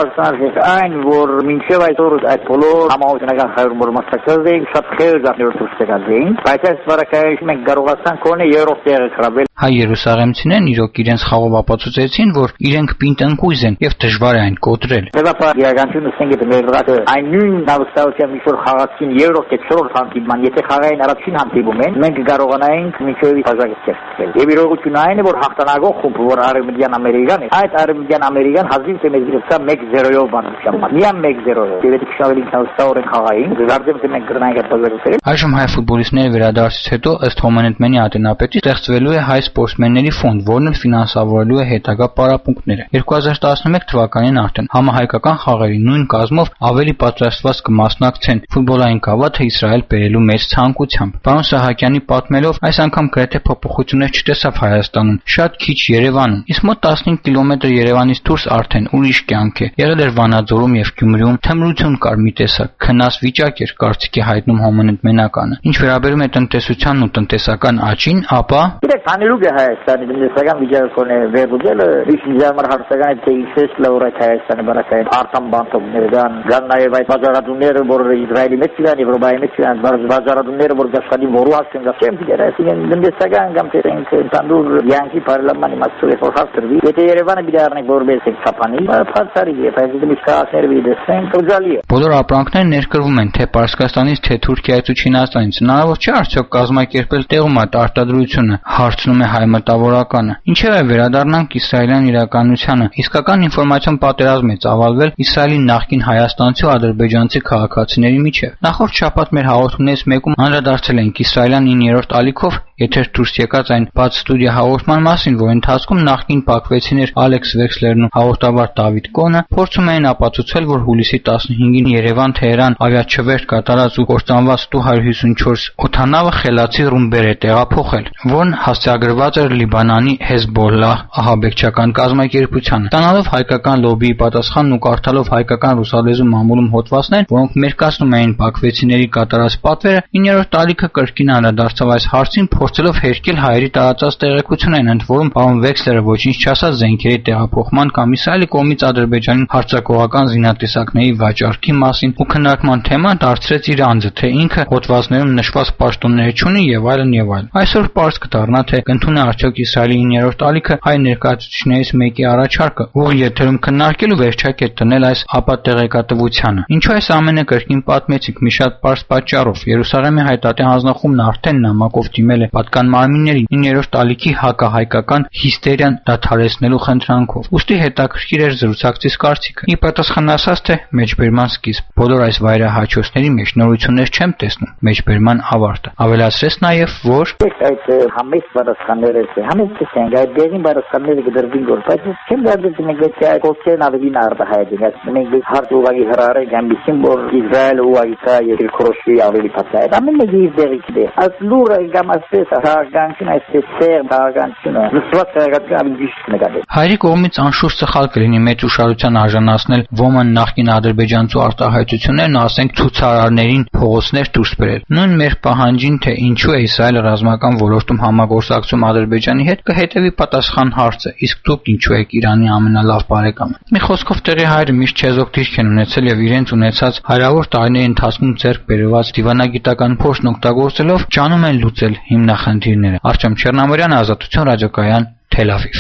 Գիտեք, այն որ մինչև այսօր այդ բոլոր համահայկական խորհրդամասնակցած էին, շատ խելք զարթնորդ ստեղծած էին, բայց այս վարակայինը մենք կարողացանք կոնե երրորդ տեղը գրավել։ Հայ երուսաղեմցիներն իրոք իրենց խաղով ապացուցեցին, որ իրենք պինտընկույզ են եւ դժվար է այն կոտրել։ Դեպի իրականությունը ասենք մեր վրացը այն նույն նավստացիա միշտ խաղացին երրորդ եւ չորրորդ հանդիպման, եթե խաղային առաջին հանդիպում են, մենք կարողանայինք մինչեւ բաժակցել։ Եվ իրողությունը այն է, որ հաղթանակող խումբը, որ Արևմտյան Ամերիկան է, այդ Արևմտյան Ամերիկան հազիվ թե մեզ գցա 1-0-ով բանջարը։ Միայն 1-0-ով։ Եվ դեպի շավելի նավստավորեն խաղային, գարդեմ թե մենք գրնայինք այդ բաժակցել։ Այժմ հայ ֆուտբոլիստների վերադարձից հետո ըստ Հոմանենտմենի ատենապետի ստեղծվելու է հայ սպորտսմենների ֆոնդ, որն էլ ֆինանսավորելու է հետագա պարապմունքները։ 2011 թվականին արդեն համահայկական խաղերի նույն կազմով ավելի պատրաստված կմասնակցեն ֆուտբոլային գավաթը Իսրայել բերելու մեծ ցանկությամբ։ Պարոն Սահակյանի պատմելով, այս անգամ գրեթե փոփոխություններ չտեսավ Հայաստանում, շատ քիչ Երևանում, իսկ մոտ 15 կիլոմետր Երևանից դուրս արդեն ուրիշ կյանք է։ Եղել էր Վանաձորում եւ Գյումրիում, թմրություն կար մի տեսակ, քնած վիճակ էր, կարծիքի հայտնում Հոմանենտմենականը։ Ինչ վերաբերում է տնտեսությանն ու տնտեսական աճին, ապա Իրեք հանելուկ է Հայաստանի տնտեսական վիճակը վերլուծելը, իսկ հարցական է թե ինչպես լավրայ Հայաստանի բարակային արտամ բանտոներն կան նաև այդ բաժարատունները, որ Իսրայելի մեջ կան, Եվրոպայի մեջ կան, բաժարատունները, որ գաշխատի որու հասցեն գացեմ դերասին տնտեսական կամ թե ընդհանուր յանքի պարլամանի մասը փոխարտրվի։ Եթե Երևանը բիդարնի որպես ցապանի, փաստարի է, բայց դու միշտ դեսեն կոզալի է։ Բոլոր ապրանքները ներկրվում են թե Պարսկաստանից, թե Թուրքիայից ու Չինաստանից։ Հնարավոր չէ արդյոք կազմակերպել տեղում այդ արտադրությունը, հարցնում է հայ մտավորականը։ Ինչևէ վերադառնանք իսրայելյան իրականությանը։ Իսկական ինֆորմացիոն պատերազմ է ծավալվել Իսրայելի նախկին հայաստանցի ու ադրբեջանցի քաղաքացիների միջև։ Նախորդ շաբաթ մեր հաղորդումներից մեկում անդրադարձել ենք Իսրայելյան 9-րդ ալիքով եթեր դուրս եկած այն բաց ստուդիա հաղորդման մասին, որ ընթացքում նախկին բաքվեցիներ Ալեքս Վեքսլերն ու հաղորդավար Դավիթ Կոնը փորձում էին ապացուցել, որ հուլիսի 15-ին Երևան-Թեհրան ավիաչվերթ կատարած ու կործանված Tu-154 օդանավը խելացի ռումբեր է տեղափոխել, որն հասցեագրված էր Լիբանանի Հեզբոլլահ ահաբեկչական կազմակերպությանը։ Ստանալով հայկական լոբիի պատասխանն ու կարդալով հայկական ռուսալեզու մամուլում հոդվածներ, որոնք մերկացնում էին բաքվեցիների կատարած պատվերը, 9-րդ ալիքը կրկին անդրադարձավ այս հարցին, փորձելով հերքել հայերի տարածած տեղեկություններին, ընդ որում պարոն Վեքսլերը ոչինչ չասաց զենքերի տեղափոխման կամ Իսրայելի կողմից Ադրբեջանին հարձակողական զինատեսակների վաճառքի մասին ու քննարկման թեման դարձրեց իր անձը, թե ինքը հոդվածներում նշված պաշտոններ չունի եւ այլն եւ այլն։ Այսօր պարզ կդառնա, թե կընդունի արդյոք Իսրայելի 9-րդ ալիքը հայ ներկայացուցիչներից մեկի առաջարկը, ուղիղ եթերում քննարկելու վերջակետ դնել այս ապատեղեկատվությանը։ Ինչու այս ամենը կրկին պատմեցինք մի շատ պարզ պատճառով։ Երուսաղեմի հայտարարի հանձնախումբն արդեն նամակով դիմել է պատկան մարմիններին 9-րդ ալիքի հակահայկական հիստերիան դադարեցնելու խնդրանքով։ Ուստի հետաքրքիր էր զրուցակցից կարծիքը։ Ի պատասխան ասաց, թե մեջբերման սկիզբ բոլոր այս վայրահաչոցների մեջ նորություններ չեմ տեսնում, մեջբերման ավարտը։ Ավելացրեց նաև, որ այդ համեստ պատասխանները համեստ են, այդ դերին պատասխանները կդրվին գոր, բայց չեմ դարձել մենք այդ կողքերն ավելի նարդահայտին, մենք հարց ուղղակի հրարել ամբիցիոն որ Իսրայելը ուղղակի կա երկրի քրոշի ավելի փածայ։ Ամեն մեկի իր դերից է։ Այս լուրը գամասես հաղականին այսպես հաղականությունը լուսված հաղականին ավելի ճիշտ նկատել։ Հայերի կողմից անշուշտ սխալ կլինի մեծ ուշադրության արժանացնել ոման նախկին ադրբեջանցու արտահայտություններն, ասենք ցուցարարներին փողոցներ դուրս բերել։ Նույն մեր պահանջին, թե ինչու է Իսրայելը ռազմական ոլորտում համագործակցում Ադրբեջանի հետ, կհետևի պատասխան հարցը, իսկ դուք ինչու եք Իրանի ամենալավ բարեկամը։ Մի խոսքով տեղի հայերը միշտ չեզոք դիրք են ունեցել եւ իրենց ունեցած հարյուրավոր տարիների ընթացքում ձեռք բերված դիվանագիտական փորձն օգտագործելով ջանում են լուծել հիմնախնդիրները։ Արչամ Չեռնամարյան, Ազատություն ռադիոկայան, Թել Ավիվ։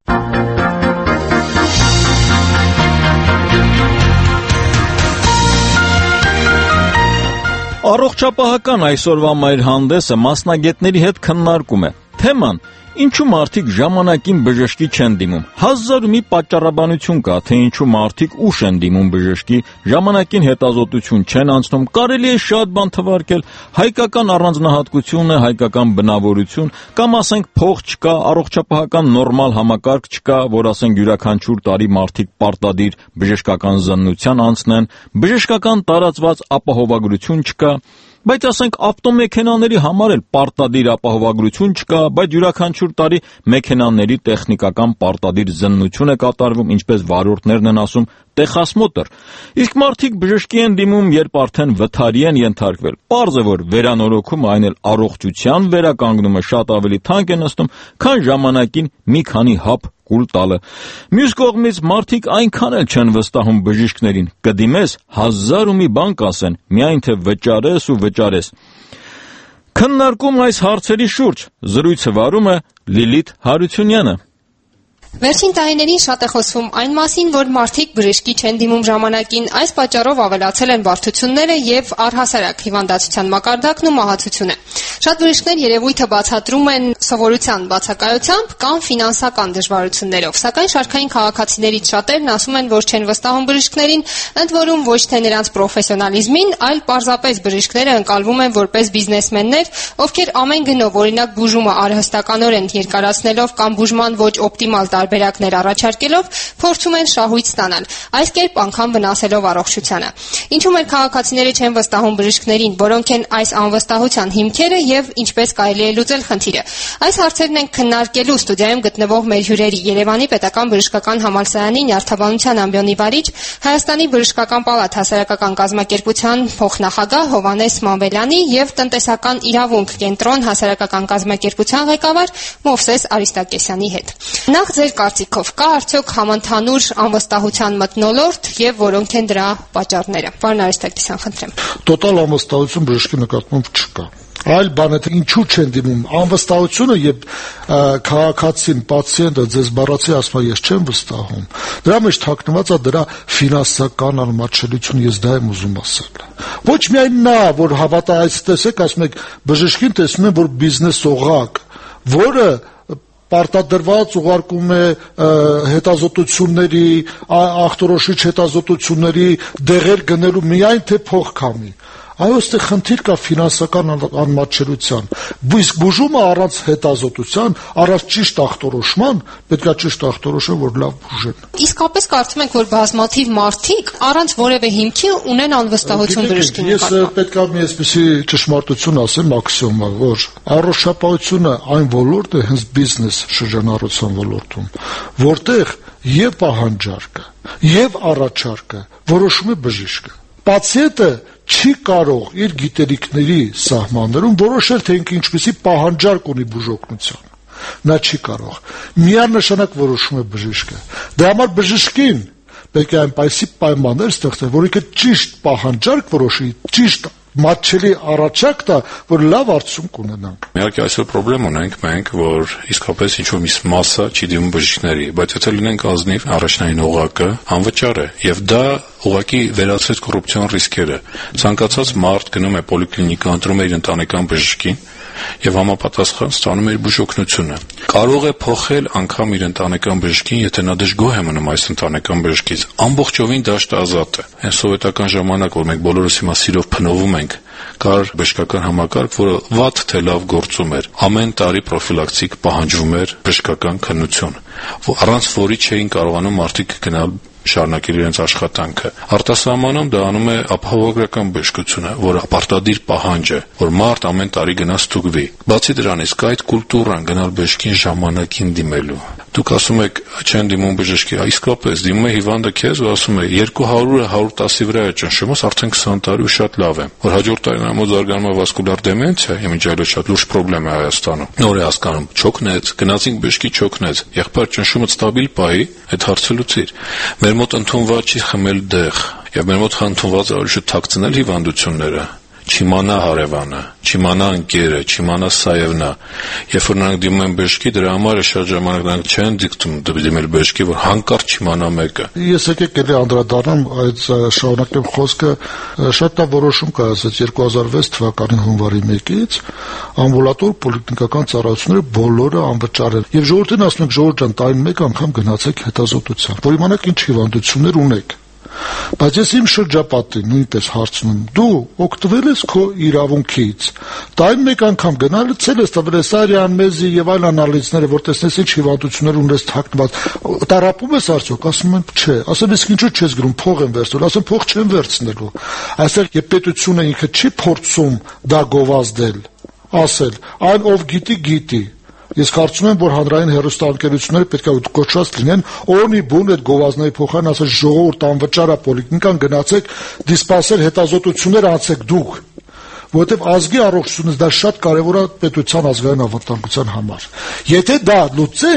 Առողջապահական այսօրվա մեր հանդեսը մասնագետների հետ քննարկում է թեման. ինչու մարդիկ ժամանակին բժշկի չեն դիմում։ Հազար ու մի պատճառաբանություն կա, թե ինչու մարդիկ ուշ են դիմում բժշկի, ժամանակին հետազոտություն չեն անցնում, կարելի է շատ բան թվարկել, հայկական առանձնահատկություն է, հայկական բնավորություն, կամ ասենք փող չկա, առողջապահական նորմալ համակարգ չկա, որ ասենք յուրաքանչյուր տարի մարդիկ պարտադիր բժշկական զննության անցնեն, բժշկական տարածված ապահովագրություն չկա, բայց ասենք ավտոմեքենաների համար էլ պարտադիր ապահովագրություն չկա, բայց յուրաքանչյուր տարի մեքենաների տեխնիկական պարտադիր զննություն է կատարվում, ինչպես վարորդներն են ասում, տեխասմոտր։ Իսկ մարդիկ բժշկի են դիմում, երբ արդեն վթարի են ենթարկվել։ Պարզ է, որ վերանորոգումը, այն էլ առողջության վերականգնումը շատ ավելի թանկ է նստում, քան ժամանակին մի քանի հապ կուլ տալը։ Մյուս կողմից մարդիկ այնքան էլ չեն վստահում բժիշկներին, կդիմես 1000 ու մի բան կասեն, միայն թե վճարես ու վճարես։ Քննարկում այս հարցերի շուրջ զրույցը վարում է Լիլիթ Հարությունյանը։ Վերջին տարիներին շատ է խոսվում այն մասին, որ մարդիկ բժշկի չեն դիմում ժամանակին, այս պատճառով ավելացել են բարդությունները եւ առհասարակ հիվանդացության մակարդակն ու մահացությունը։ Շատ բժիշկներ երևույթը բացատրում են սովորության բացակայությամբ կամ ֆինանսական դժվարություններով, սակայն շարքային քաղաքացիներից շատերն ասում են, որ չեն վստահում բժիշկներին, ընդ որում ոչ թե նրանց պրոֆեսիոնալիզմին, այլ պարզապես բժիշկները ընկալվում են որպես բիզնեսմեններ, ովքեր ամեն գնով, օրինակ բուժումը արհստականորեն երկարացնելով կամ բուժման ոչ օպտիմալ տարբերակներ առաջարկելով փորձում են շահույթ ստանալ, այս կերպ անգամ վնասելով առողջությանը։ Ինչու մեր քաղաքացիները չեն վստահում բժիշկներին, որոնք են այս անվստահության հիմքերը եւ ինչպես կարելի է լուծել խնդիրը։ Այս հարցերն են քննարկելու ստուդիայում գտնվող մեր հյուրերի Երևանի Պետական բժշկական համալսարանի նյարդաբանության ամբիոնի վարիչ, Հայաստանի բժշկական պալատ հասարակական կազմակերպության փոխնախագահ Հովհաննես Մանվելյանի եւ տնտեսական իրավունք կենտրոն հասարակական կազմակերպության ղեկավար Մովսես Արիստակեսյանի հետ։ Նախ ձեր կարծիքով կա արդյոք համընդհանուր անվստահության մթնոլորտ եւ որոնք են դրա պատճառները։ Պարոն Արիստակեսյան, խնդրեմ։ Տոտալ անվստահություն բժշկի նկատմամբ չկա։ Այլ բան է, թե ինչու չեն դիմում անվստահությունը եւ քաղաքացին, պացիենտը ձեզ բառացի ասում է ես չեմ վստահում։ Դրա մեջ թաքնված է դրա ֆինանսական անմատչելությունը, ես դա եմ ուզում ասել։ Ոչ միայն նա, որ հավատա այս տեսեք, ասում եք բժշկին տեսնում են, որ բիզնես օղակ, որը պարտադրված ուղարկում է հետազոտությունների, ախտորոշիչ հետազոտությունների դեղեր գնելու միայն թե փող կամի։ Այո, այստեղ խնդիր կա ֆինանսական անմատչելության։ Իսկ բուժումը առանց հետազոտության, առանց ճիշտ ախտորոշման, պետք է ճիշտ ախտորոշեն, որ լավ բուժեն։ Իսկապես կարծում եք, որ բազմաթիվ մարդիկ առանց որևէ հիմքի ունեն անվստահություն բժշկի նկատմամբ։ Ես պետք է մի այսպիսի ճշմարտություն ասեմ, աքսիոմա, որ առողջապահությունը այն ոլորտ է, հենց բիզնես շրջանառության ոլորտում, որտեղ եւ պահանջարկը, եւ առաջարկը որոշում է բժիշկը։ Պացիենտը չի կարող իր գիտելիքների սահմաններում որոշել, թե ինքը ինչպիսի պահանջարկ ունի բուժօգնության։ Նա չի կարող։ Միանշանակ որոշում է բժիշկը։ Դրա համար բժշկին պետք է այնպիսի պայմաններ ստեղծել, որ ինքը ճիշտ պահանջարկ որոշի, ճիշտ մատչելի առաջարկ տա, որ լավ արդյունք ունենանք։ Իհարկե այսօր խնդրեմ ունենք մենք, որ իսկապես ինչ-որ մի մասը չի դիմում բժիշկների, բայց եթե լինենք ազնիվ, առաջնային օղակը անվճար է, եւ դա ուղղակի վերացրեց կոռուպցիոն ռիսկերը։ Ցանկացած մարդ գնում է պոլիկլինիկա, ընտրում է իր ընտանեկան բժշկին եւ համապատասխան ստանում է իր բուժօգնությունը։ Կարող է փոխել անգամ իր ընտանեկան բժշկին, եթե նա դժգոհ է մնում այս ընտանեկան բժշկից։ Ամբողջովին դաշտը ազատ է։ Այն սովետական ժամանակ, որ մենք բոլորս հիմա սիրով փնովում ենք, կար բժշկական համակարգ, որը վատ թե լավ գործում էր։ Ամեն տարի պրոֆիլակտիկ պահանջվում էր բժշկական քննություն, առանց որի չէին կարողանում մարդիկ գնալ շարունակել իրենց աշխատանքը։ Արտասահմանում դա անում է ապահովագրական բժշկությունը, որը պարտադիր պահանջ է, որ մարդ ամեն տարի գնա ստուգվի։ Բացի դրանից կա այդ կուլտուրան գնալ բժշկին ժամանակին դիմելու։ Դուք ասում եք չեն դիմում բժշկի, իսկապես դիմում է հիվանդը քեզ ու ասում է 200-ը 110-ի վրա է ճնշում, արդեն 20 տարի ու շատ լավ է։ Որ հաջորդ տարին ամոթ զարգանում է վասկուլար դեմենցիա, իմիջ այլոց շատ լուրջ խնդրեմ է Հայաստանում։ Նոր է հասկանում, չոքնեց, գնացինք բժշկի չոքնեց, եղբայր ճնշումը ստաբիլ պահի, այդ հարցը լուծիր։ Մեր մոտ ընդունված չի խմել դեղ, եւ մեր մոտ ընդունված է շուտ թաքցնել հիվանդությունները։ Չիմանա հարևանը, չիմանա ընկերը, չիմանա սայևնա։ Երբ որ նրանք դիմում են բժշկի, դրա համար է շատ ժամանակ նրանք չեն դիктում դիմել բժշկի, որ հանկարծ չիմանա մեկը։ Ես եկեք էլի անդրադառնամ այդ շարունակեմ խոսքը, շատ լավ որոշում կայացեց 2006 թվականի հունվարի 1-ից ամբուլատոր պոլիկլինիկական ծառայությունները բոլորը անվճար են։ Եվ ժողովրդին ասում ենք, ժողովուրդ ջան, տարին մեկ անգամ գնացեք հետազոտության, որ իմանաք ինչ հիվանդություններ ունեք։ Բայց ես իմ շրջապատին նույնպես հարցնում, դու օգտվել ես քո իրավունքից, տարին մեկ անգամ գնալցել ես, տվել ես արյան, մեզի եւ այլ անալիզները, որ տեսնես ինչ հիվանդություններ ունես թաքնված, տարապում ես արդյոք, ասում եմ չէ, ասեմ իսկ ինչու չես գրում, փող եմ վերցնել, ասեմ փող չեմ վերցնելու, այսօր երբ պետությունը ինքը չի փորձում դա գովազդել, ասել, այն ով գիտի Ես կարծում եմ, որ հանրային հեռուստաընկերությունները պետք է կոչված լինեն, օրնի բուն այդ գովազդների փոխարեն ասել ժողովուրդ անվճար է պոլիկլինիկան գնացեք, դիսպանսեր հետազոտություններ անցեք դուք, որովհետև ազգի առողջությունը դա շատ կարևոր է պետության ազգային անվտանգության համար։ Եթե դա լուծենք,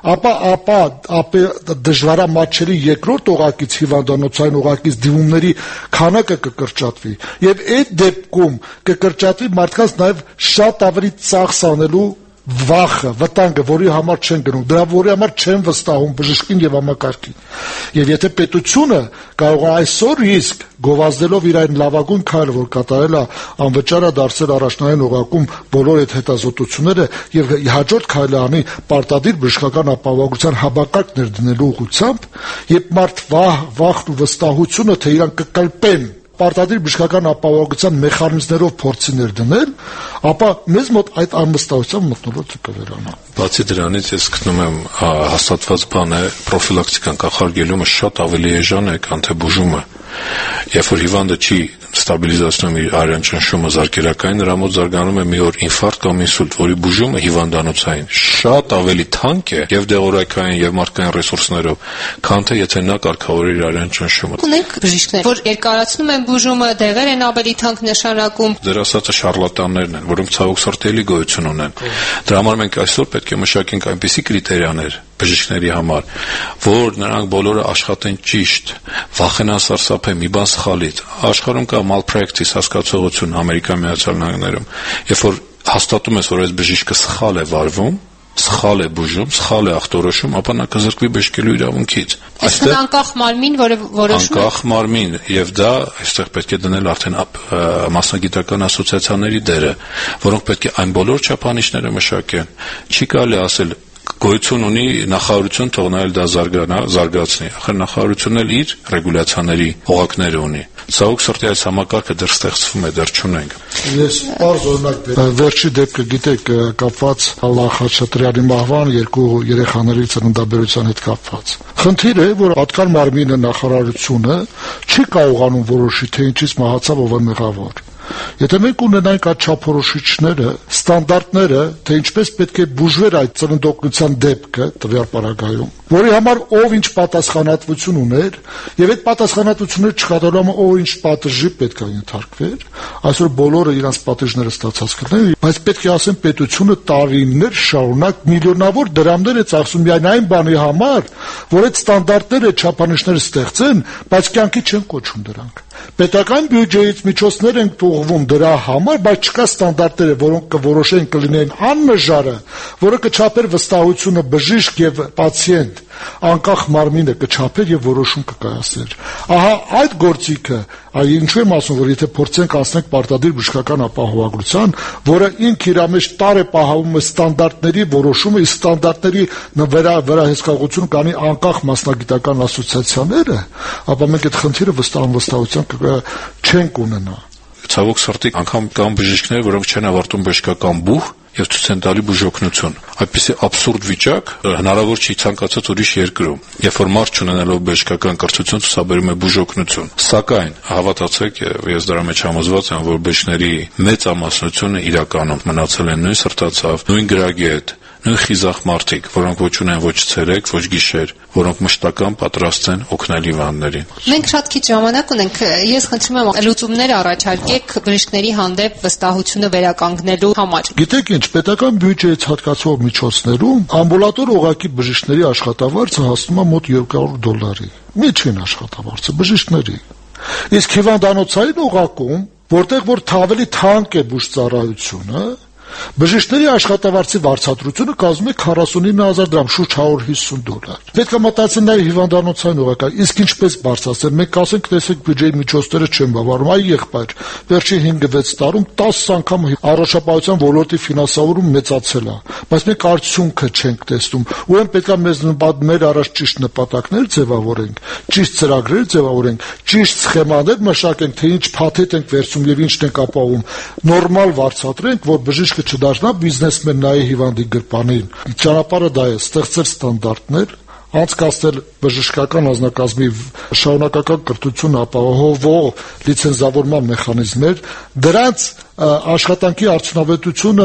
ապա դժվարամատչելի երկրորդ օղակից հիվանդանոցային օղակից դիմումների քանակը կկրճատվի եւ այդ դեպքում կկրճատվի մարդկանց նաեւ շատ ավելի ծախսանելու վախը, վտանգը, որի համար չեն գնում, դրա որի համար չեն վստահում բժշկին եւ համակարգին։ Եվ եթե պետությունը կարող է այսօր իսկ գովազդելով իր այն լավագույն քայլը, որ կատարել է անվճար է դարձել առաջնային օղակում բոլոր այդ հետազոտությունները եւ հաջորդ քայլը անի պարտադիր բժշկական ապահովության համակարգ ներդնելու ուղղությամբ, երբ մարդ վախն ու վստահությունը, թե իրան կկլպեն պարտադիր բժշկական ապահովության մեխանիզմներով փորձի ներդնել, ապա մեզ մոտ այդ անվստահության մթնոլորտը կվերանա։ Բացի դրանից ես գտնում եմ հաստատված բան է պրոֆիլակտիկան կանխարգելումը շատ ավելի էժան է, քան թե բուժումը։ Երբ որ հիվանդը չի ստաբիլիզացնում իր արյան ճնշումը զարկերակային, նրա մոտ զարգանում է մի օր ինֆարկտ կամ ինսուլտ, որի բուժումը հիվանդանոցային շատ ավելի թանկ է եւ դեղորայքային եւ մարդկային ռեսուրսներով, քան թե եթե նա կարգավորի իր արյան ճնշումը։ Ունենք բժիշկներ, որ երկարացնում են բուժումը, դեղեր են ավելի թանկ նշանակում։ Դեր ասածը շարլատաններն են, որոնք ցավոք սրտի գոյություն ունեն։ Դրա համար մենք այսօր պետք է մշակենք այնպիսի կրիտերիաներ բժիշկների համար, որ նրանք բոլորը աշխատեն ճիշտ, վախենան սարսափեն մի բան սխալից։ Աշխարհում կա malpractice հասկացողություն Ամերիկայի Միացյալ Նահանգներում, երբ որ հաստատում ես, որ այս բժիշկը սխալ է վարվում, սխալ է բուժում, սխալ է ախտորոշում, ապա նա կզրկվի բժշկելու իրավունքից։ Այստեղ անկախ մարմին, որը որոշում է։ Անկախ մարմին, եւ դա այստեղ պետք է դնել արդեն մասնագիտական ասոցիացիաների դերը, որոնք պետք է այն բոլոր չափանիշները մշակեն։ Չի կարելի ասել գոյություն ունի նախարարություն, թող նա էլ դա զարգացնի։ Ախր նախարարությունն էլ իր ռեգուլյացիաների օղակները ունի։ Ցավոք սրտի այս համակարգը դեռ ստեղծվում է, դեռ չունենք։ Ես բարձ օրինակ վերջի դեպքը գիտեք կապված Ալլահ Խաչատրյանի մահվան երկու երեխաների ծննդաբերության հետ կապված։ Խնդիրը է, որ պատկան մարմինը նախարարությունը չի կարողանում որոշի, թե ինչից մահացավ ով է մեղավոր։ Եթե մենք ունենանք այդ չափորոշիչները, ստանդարտները, թե ինչպես պետք է բուժվեր այդ ծննդօգնության դեպքը տվյալ պարագայում, որի համար ով ինչ պատասխանատվություն ուներ, եւ այդ պատասխանատվությունները չկատարելու համար ով ինչ պատժի պետք է ենթարկվեր, այսօր բոլորը իրենց պատժները ստացած կլինեն, բայց պետք է ասեմ պետությունը տարիներ շարունակ միլիոնավոր դրամներ է ծախսում միայն այն բանի համար, որ այդ ստանդարտները, չափանիշները ստեղծեն, բայց կյանքի չեն կոչում դրանք։ Պետական բյուջեից միջոցներ են տուղվում դրա համար, բայց չկա ստանդարտները, որոնք կորոշեն կլինեն աննժարը, որը կչափեր վստահությունը բժիշկ եւ պացիենտ, անկախ մարմինը կչափեր եւ որոշում կկայացներ։ Ահա այդ գործիքը, ինչու եմ ասում, որ եթե փորձենք անցնենք պարտադիր բժշկական ապահովագրության, որը ինք իր մեջ տար է պահում ստանդարտների որոշումը, իսկ ստանդարտների վերահսկողություն կանի անկախ մասնագիտական ասոցիացիաները, ապա մենք այդ խնդիրը վստահության չենք ունենա։ Ցավոք սրտի անգամ կան բժիշկներ, որոնք չեն ավարտում բժշկական բուհ եւ ցույց են տալի բուժօգնություն։ Այդպիսի աբսուրդ վիճակ հնարավոր չի ցանկացած ուրիշ երկրում, երբ որ մարդ չունենալով բժշկական կրթություն ցուցաբերում է բուժօգնություն։ Սակայն հավատացեք, ես դրա մեջ համոզված եմ, որ բժիշկների մեծ ամասնությունը իրականում մնացել են նույն սրտացավ, նույն գրագետ, նույն խիզախ մարդիկ, որոնք ոչ ունեն ոչ ցերեկ, ոչ գիշեր, որոնք մշտական պատրաստ են օգնել հիվանդներին։ Մենք շատ քիչ ժամանակ ունենք, ես խնդրում եմ լուծումներ առաջարկեք բժիշկների հանդեպ վստահությունը վերականգնելու համար։ Գիտեք ինչ, պետական բյուջեից հատկացվող միջոցներում ամբուլատոր օղակի բժիշկների աշխատավարձը հասնում է մոտ $200։ Միջին աշխատավարձը բժիշկների։ Իսկ հիվանդանոցային օղակում, որտեղ որ ավելի թանկ է բուժծառայությունը, բժիշկների աշխատավարձի վարձատրությունը կազմում է $49,000 դրամ, շուրջ $150։ Պետք է մտածել նաև հիվանդանոցային օղակի, իսկ ինչպես բարձրացնել։ Մենք ասենք, տեսեք, բյուջեի միջոցները չեն բավարարում, այ եղբայր, վերջին 5-6 տարում 10 անգամ առողջապահության ոլորտի ֆինանսավորումը մեծացել է, բայց մենք արդյունքը չենք տեսնում։ Ուրեմն պետք է մեր առաջ ճիշտ նպատակներ ձևավորենք, ճիշտ ծրագրեր ձևավորենք, ճիշտ սխեմաներ մշակենք, թե ինչ փաթեթ ենք վերցում եւ ինչն ենք ապահովում, նորմալ վարձատրենք, որ բժիշկը չդառնա բիզնեսմեն նայի հիվանդի գրպանին։ Ճանապարհը դա է, ստեղծել ստանդարտներ, անցկացնել բժշկական անձնակազմի շարունակական կրթություն ապահովող լիցենզավորման մեխանիզմներ, դրանց աշխատանքի արդյունավետությունը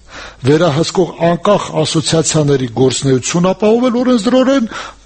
վերահսկող անկախ ասոցիացիաների գործունեություն ապահովել օրենսդրորեն,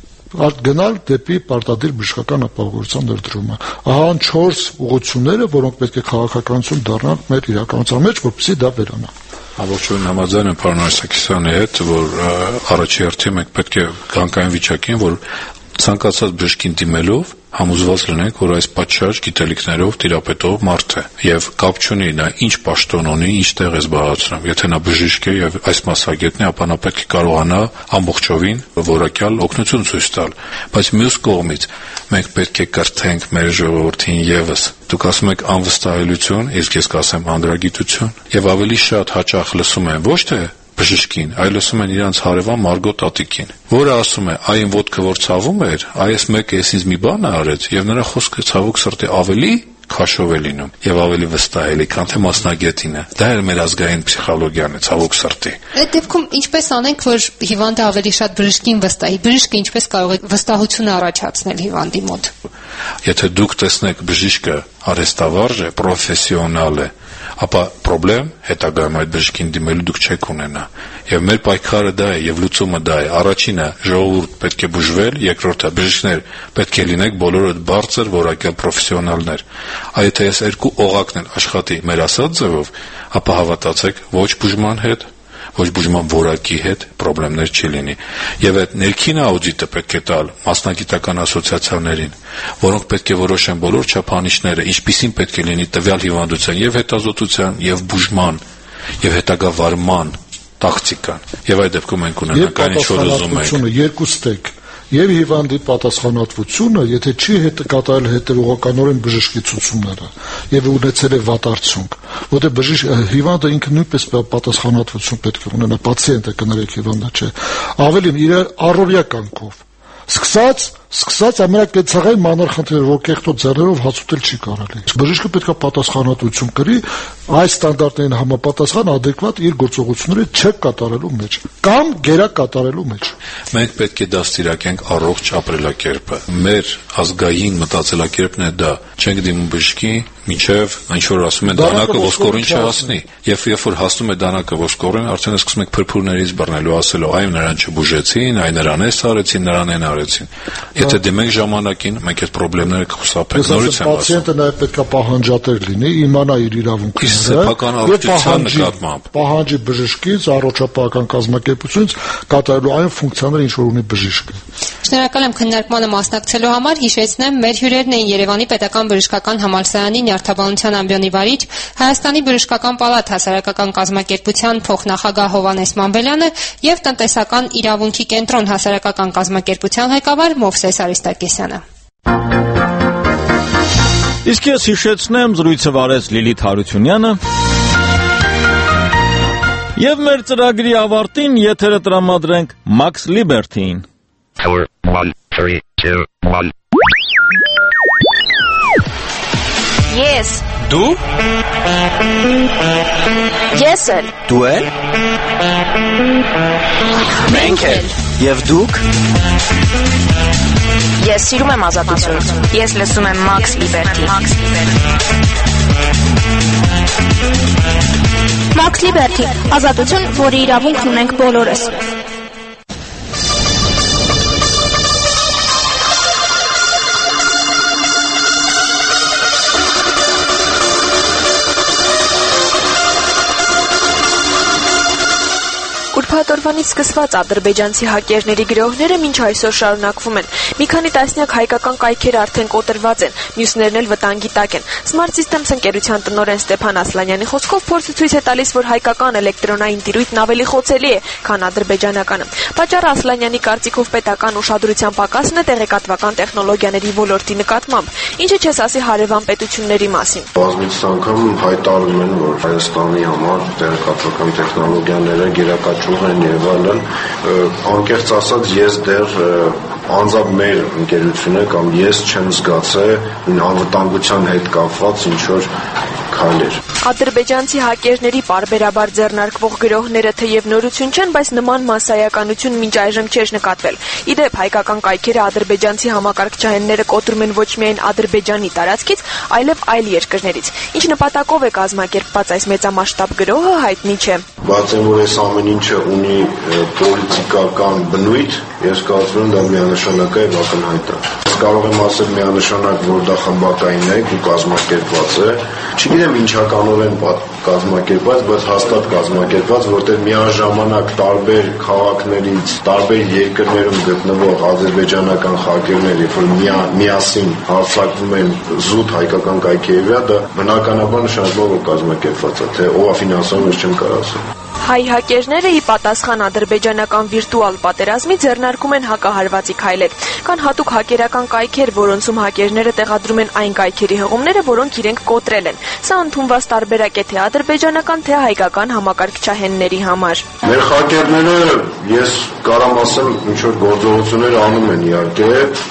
գնալ դեպի պարտադիր բժշկական ապահովության ներդրումը։ Ահա 4 ուղղությունները, որոնք պետք է քաղաքականություն դառնան մեր իրականության մեջ, որպեսզի դա վերանա։ Ամբողջովին համաձայն եմ պարոն Արսակիսյանի հետ, որ առաջի հերթին մենք պետք է գանք այն վիճակին, որ ցանկացած բժշկին դիմելով համոզված լինենք, որ այս պատշաճ գիտելիքներով տիրապետող մարդ է եւ կապ չունի նա ինչ պաշտոն ունի, ինչ տեղ է զբաղեցնում։ Եթե նա բժիշկ է եւ այս մասնագետն է, ապա նա պետք է կարողանա ամբողջովին որակյալ օգնություն ցույց տալ։ Բայց մյուս կողմից մենք պետք է կրթենք մեր ժողովրդին եւս։ Դուք ասում եք անվստահելիություն, իսկ ես կասեմ անդրագիտություն, եւ ավելի շատ հաճախ լսում են ոչ թե բժշկին, այլ լսում են իրանց հարևան Մարգո տատիկին, որը ասում է, այն ոտքը որ ցավում էր, այս մեկը ես ինձ մի բան արեց, եւ նրա խոսքը ցավոք սրտի ավելի քաշով է լինում եւ ավելի վստահելի, քան թե մասնագետինը։ Դա էլ մեր ազգային փսիխոլոգիան է, ցավոք սրտի։ Այդ դեպքում ինչպես անենք, որ հիվանդը ավելի շատ բժշկին վստահի, բժիշկը ինչպես կարող է վստահություն առաջացնել հիվանդի մոտ։ Եթե դուք տեսնեք բժիշկը արհեստավարժ է, պրոֆեսիոնալ է, ապա պրոբլեմ հետագայում այդ բժշկին դիմելու դուք չեք ունենա։ Եվ մեր պայքարը դա է, եւ լուծումը դա է։ Առաջինը ժողովուրդ պետք է բուժվել, երկրորդը բժիշկներ պետք է լինեք բոլորդ բարձր որակյալ պրոֆեսիոնալներ։ Եթե այս երկու օղակն են աշխատի մեր ասած ձևով, ապա հավատացեք, ոչ բուժման հետ, ոչ բուժման որակի հետ խնդիրներ չի լինի։ Եվ այդ ներքին աուդիտը պետք է տալ մասնագիտական ասոցիացիաներին, որոնք պետք է որոշեն բոլոր չափանիշները, ինչպիսին պետք է լինի տվյալ հիվանդության եւ հետազոտության եւ բուժման եւ հետագա վարման տակտիկան։ Եվ այդ դեպքում մենք ունենանք այն ինչ որ ուզում ենք։ Երկու ստեկ եւ հիվանդի պատասխանատվությունը, եթե չի կատարել հետեւողականորեն բժշկի ցուցումները եւ ունեցել է վատ արդյունք, որտեղ հիվանդը ինքը նույնպես պատասխանատվություն պետք է ունենա, պացիենտը կներեք հիվանդը չէ, ավելի իր առօրյա կյանքով սկսած ամենակենցաղային մանր խնդիրը, որ կեղտոտ ձեռներով հացուտել չի կարելի։ Բժիշկը պետք է պատասխանատվություն կրի այս ստանդարտներին համապատասխան adekvat իր գործողությունները չկատարելու մեջ կամ գերակատարելու մեջ։ Մենք պետք է դաստիարակենք առողջ ապրելակերպը։ Մեր ազգային մտածելակերպն է դա։ Չենք դիմում բժշկի, մինչև ինչ որ ասում են դանակը ոսկորին չհասնի։ Եվ երբ որ հասնում է դանակը ոսկորին, արդեն սկսում եք փրփուրներից բռնելու, ասելով այ նրան չբուժեցին, այ նրան էս արեցին, նրան են արեցին։ Եթե դիմենք ժամանակին, մենք այդ խնդիրները կխուսափենք նորից են ասում։ Պացիենտը նաև պետք է պահանջատեր լինի, իմանա իր իրավունքները, պահանջի բժշկից, առողջապահական կազմակերպությունից կատարելու այն ֆունկցիաները, ինչ որ ունի բժիշկը։ Շնորհակալ եմ քննարկմանը մասնակցելու համար։ Հիշեցնեմ, մեր հյուրերն էին Երևանի Պետական բժշկական համալսարանի նյարդաբանության ամբիոնի վարիչ, Հայաստանի բժշկական պալատ հասարակական կազմակերպության փոխնախագահ Հովհաննես Մանվելյանը եւ տնտեսական իրավունքի կենտրոն հասարակական կազմակերպության ղեկավար Մովսես Արիստակեսյանը։ Իսկ ես հիշեցնեմ, զրույցը վարեց Լիլիթ Հարությունյանը եւ մեր ծրագրի ավարտին եթերը տրամադրենք Max Liberty-ին։ 4, 1, 3, 2, 1 Ես Դու Ես էլ Դու էլ Մենք էլ Եվ դուք Ես սիրում եմ ազատություն Ես լսում եմ Max Liberty Max Liberty ազատություն, որի իրավունքն ունենք բոլորս Ուրբաթօրվանից սկսված ադրբեջանցի հակերների գրոհները մինչ այսօր շարունակվում են։ Մի քանի տասնյակ հայկական կայքեր արդեն կոտրված են, մյուսներն էլ վտանգի տակ են։ Smart Systems ընկերության տնօրեն Ստեփան Ասլանյանի խոսքով փորձը ցույց է տալիս, որ հայկական էլեկտրոնային տիրույթն ավելի խոցելի է, քան ադրբեջանականը։ Պատճառը Ասլանյանի կարծիքով պետական ուշադրության պակասն է տեղեկատվական տեխնոլոգիաների ոլորտի նկատմամբ։ Ինչը չես ասի հարևան պետությունների մասին։ Բազմիցս անգամ հայտարարում են, որ Հայաստանի համար տեղեկատվական տեխնոլոգիաները գերակա են եւ այլն, անկեղծ ասած ես դեռ անձամբ մեր ընկերությունը կամ ես չեմ զգացել անվտանգության հետ կապված ինչ որ քայլեր։ Ադրբեջանցի հակերների պարբերաբար ձեռնարկվող գրոհները թեև նորություն չեն, բայց նման մասսայականություն մինչ այժմ չէր նկատվել։ Իդեպ հայկական կայքերը ադրբեջանցի համակարգչահենները կոտրում են ոչ միայն Ադրբեջանի տարածքից, այլև այլ երկրներից։ Ինչ նպատակով է կազմակերպված այս մեծամասշտաբ գրոհը հայտնի չէ։ Բայց որ այս ամեն ինչը ունի պոլիտիկական բնույթ, ես կարծում եմ դա միանշանակ է ակնհայտ է։ կարող եմ ասել միանշանակ, որ դա խմբակային է ու կազմակերպված է։ Չգիտեմ ինչականորեն կազմակերպված, բայց հաստատ կազմակերպված, որտեղ միաժամանակ տարբեր քաղաքներից, տարբեր երկրներում գտնվող ադրբեջանական խաղաղներ, երբ որ միասին հարձակվում են զուտ հայկական կայքերի վրա, դա բնականաբար նշանակում է կազմակերպված է, թե ով է ֆինանսավորում, ես չեմ կարող ասել։ Հայ հակերները ի պատասխան ադրբեջանական վիրտուալ պատերազմի ձեռնարկում են հակահարվածի քայլեր։ Կան հատուկ հակերական կայքեր, որոնցում հակերները տեղադրում են այն կայքերի հղումները, որոնք իրենք կոտրել են։ Սա ընդունված տարբերակ է թե ադրբեջանական, թե հայկական համակարգչահենների համար։ Մեր հակերները, ես կարամ ասեմ, ինչ որ գործողություններ անում են իհարկե,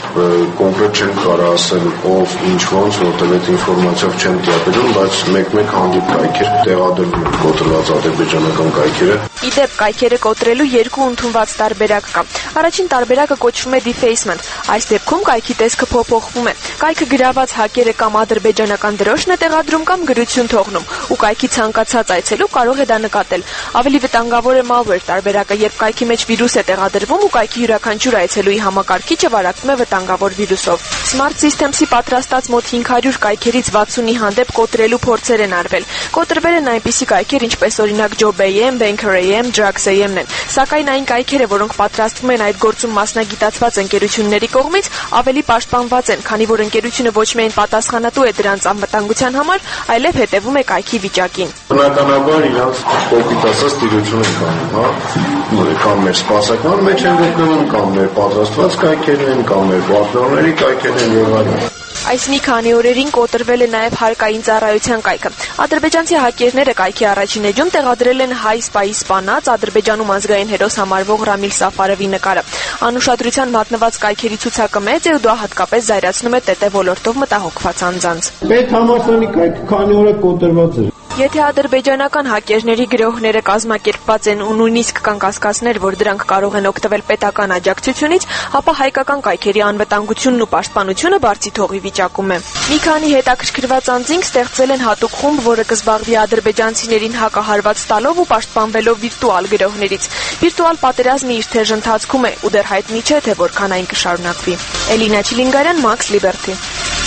կոնկրետ չեմ կարող ասել ով, ինչ ոնց, որտեղ այդ ինֆորմացիով չեմ տիրապետում, բայց մեկ-մեկ հանդիպ կայքեր տեղադրվում են կոտրված ադրբեջանական կայքերը։ Իդեպ կայքերը կոտրելու երկու ընդունված տարբերակ կա։ Առաջին տարբերակը կոչվում է defacement։ Այս դեպքում կայքի տեսքը փոփոխվում է։ Կայքը գրաված հակերը կամ ադրբեջանական դրոշն է տեղադրում կամ գրություն թողնում, ու կայքի ցանկացած այցելու կարող է դա նկատել։ Ավելի վտանգավոր է malware տարբերակը, երբ կայքի մեջ վիրուս է տեղադրվում ու կայքի յուրաքանչյուր այցելուի համակարգիչը վարակվում է վտանգավոր վիրուսով։ Smart Systems-ի պատրաստած մոտ 500 կայքերից 60-ի հանդեպ կոտրելու փորձեր են արվել։ Կոտրվել են այնպիսի կայքեր, ինչպես օրինակ Job.am, Banker.am, Drugs.am-ն են։ Սակայն այն կայքերը, որոնք պատրաստվում են այդ գործում մասնագիտացված ընկերությունների կողմից, ավելի պաշտպանված են, քանի որ ընկերությունը ոչ միայն պատասխանատու է դրանց անվտանգության համար, այլև հետևում է կայքի վիճակին։ Բնականաբար իրանց կոպիտ ասած տիրություն են կանում, հա, կամ մեր սպասարկման մեջ են գտնվում, կամ մեր պատրաստված կայքերն են, կամ մեր պարտներների կայքերն են եւ այլն։ Այս մի քանի օրերին կոտրվել է նաև հարկային ծառայության կայքը։ Ադրբեջանցի հակերները կայքի առաջին էջում տեղադրել են հայ սպայի սպանած Ադրբեջանում ազգային հերոս համարվող Ռամիլ Սաֆարովի նկարը։ Անուշադրության մատնված կայքերի ցուցակը մեծ է ու դա հատկապես զայրացնում է ՏՏ ոլորտով մտահոգված անձանց։ Պետհամասարանի կայքը քանի օր է կոտրված է։ Եթե ադրբեջանական հակերների գրոհները կազմակերպված են ու նույնիսկ կան կասկածներ, որ դրանք կարող են օգտվել պետական աջակցությունից, ապա հայկական կայքերի անվտանգությունն ու պաշտպանությունը բարձի թողի վիճակում է։ Մի քանի հետաքրքրված անձինք ստեղծել են հատուկ խումբ, որը կզբաղվի ադրբեջանցիներին հակահարված տալով ու պաշտպանվելով վիրտուալ գրոհներից։ Վիրտուալ պատերազմը իր թեժ ընթացքում է ու դեռ հայտնի չէ, թե որքան այն կշարունակվի։ Էլինա Չիլինգարյան, Max Liberty։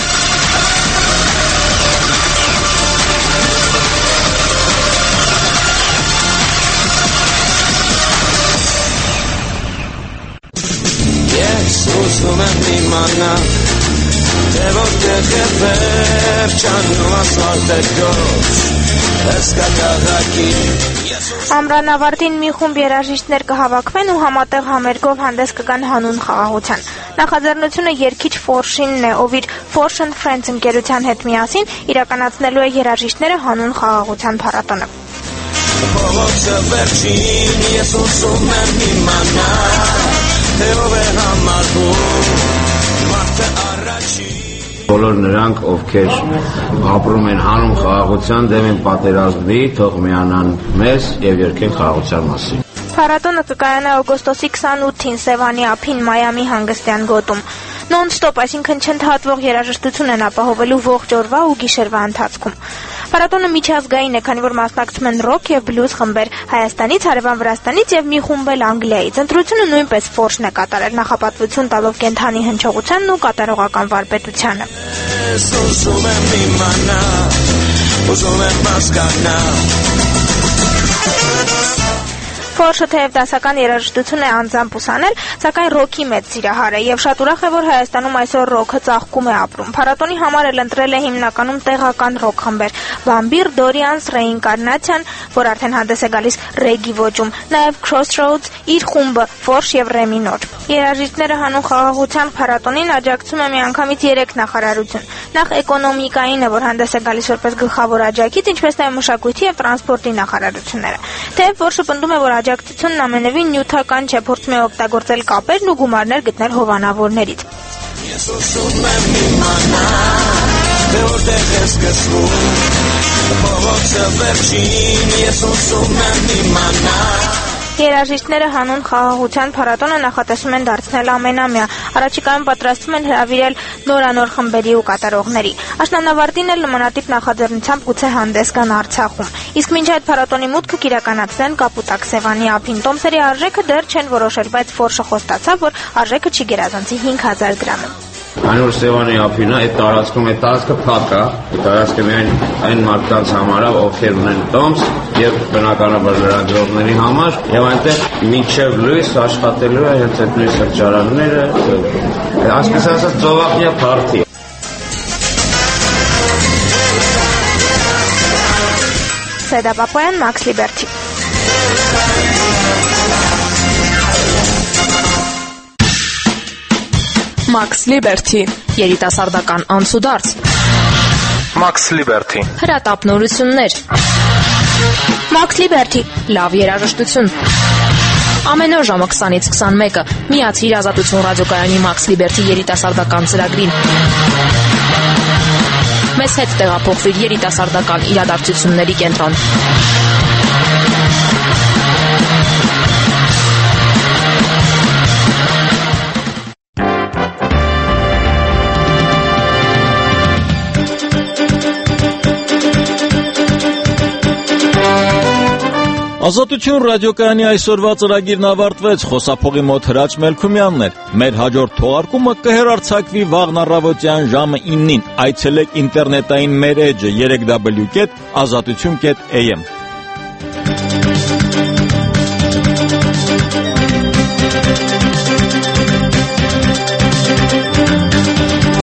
Ուզում եմ իմանալ, թե որտեղ է վերջանում ասֆալտեր գոչ, հսկա քաղաքի։ Ամռանավարտին մի խումբ երաժիշտներ կհավաքվեն ու համատեղ համերգով հանդես կգան հանուն խաղաղության։ Նախաձեռնությունը երգիչ Ֆորշինն է, ով իր Forsh and Friends ընկերության հետ միասին իրականացնելու է երաժիշտները հանուն խաղաղության փառատոնը։ Փողոցը վերջին, ես ուզում եմ իմանալ, թե ով է համարվում մարդը առաջին։ Բոլոր նրանք, ովքեր ապրում են հանուն խաղաղության, դեմ են պատերազմի, թող միանան մեզ եւ երգեն խաղաղության մասին։ Փառատոնը կկայանա օգոստոսի 28-ին Սևանի ափին Մայամի հանգստյան գոտում։ Non-stop, այսինքն չընդհատվող երաժշտություն են ապահովելու ողջ օրվա ու գիշերվա ընթացքում։ Փառատոնը միջազգային է, քանի որ մասնակցում են ռոք եւ բլյուզ խմբեր Հայաստանից, Հարևան Վրաստանից եւ մի խումբ էլ Անգլիայից։ Ընտրությունը նույնպես Ֆորշն է կատարել, նախապատվություն տալով կենթանի հնչողությանն ու կատարողական վարպետությանը։ Ուզում եմ հասկանալ Ֆորշը թեև դասական երաժշտություն է անձամբ ուսանել, սակայն ռոքի մեծ սիրահար է եւ շատ ուրախ է, որ Հայաստանում այսօր ռոքը ծաղկում է ապրում։ Փառատոնի համար էլ ընտրել է հիմնականում տեղական ռոք խմբեր՝ Vampire, Dorians, Reincarnation, որ արդեն հանդես է գալիս ռեգի ոճում, նաեւ Crossroads, իր խումբը Ֆորշ եւ Ռեմինոր։ Երաժիշտները հանուն խաղաղության փառատոնին աջակցում է միանգամից 3 նախարարություն։ Նախ էկոնոմիկայինը, որ հանդես է գալիս որպես գլխավոր աջակից, ինչպես նաեւ մշակույթի եւ տրանսպորտի նախարարությունները։ Թեև Ֆորշը պնդում է, որ աջակցությունն ամենևին նյութական չէ, փորձում է օգտագործել կապերն ու գումարներ գտնել հովանավորներից։ Ես ուզում եմ իմանալ, թե որտեղ է սկսվում փողոցը վերջին, ես ուզում եմ իմանալ։ Երաժիշտները հանուն խաղաղության փառատոնը նախատեսում են դարձնել ամենամյա։ Առաջիկայում պատրաստվում են հրավիրել նորանոր խմբերի ու կատարողների։ Աշնանավարտին էլ նմանատիպ նախաձեռնությամբ գուցե հանդես գան Արցախում։ Իսկ մինչ այդ փառատոնի մուտքը կիրականացնեն Կապուտակ Սևանի ափին։ Տոմսերի արժեքը դեռ չեն որոշել, բայց Ֆորշը խոստացավ, որ արժեքը չի գերազանցի 5000 դրամ։ Այն որ Սևանի ափին է, այդ տարածքում այդ տարածքը փակ է, այդ տարածքը միայն այն մարդկանց համար է, ովքեր ունեն տոմս եւ բնականաբար լրագրողների համար, եւ այնտեղ մինչեւ լույս աշխատելու է հենց այդ նույն սրճարանները, այսպես ասած ծովափնյա փարթի։ Սեդա Պապոյան, Մաքս Լիբերթի։ Մաքս Լիբերթի, երիտասարդական անցուդարձ։ Մաքս Լիբերթի, հրատապնորություններ։ Մաքս Լիբերթի, լավ երաժշտություն։ Ամեն օր ժամը 20-ից 21-ը միացիր Ազատություն ռադիոկայանի Մաքս Լիբերթի երիտասարդական ծրագրին։ Մեզ հետ տեղափոխվիր երիտասարդական իրադարձությունների կենտրոն։ Ազատություն ռադիոկայանի այսօրվա ծրագիրն ավարտվեց, խոսափողի մոտ Հրաչ Մելքումյանն էր։ Մեր հաջորդ թողարկումը կհեռարձակվի վաղն առավոտյան ժամը 9-ին։ Այցելեք ինտերնետային մեր էջը www.azatutyon.am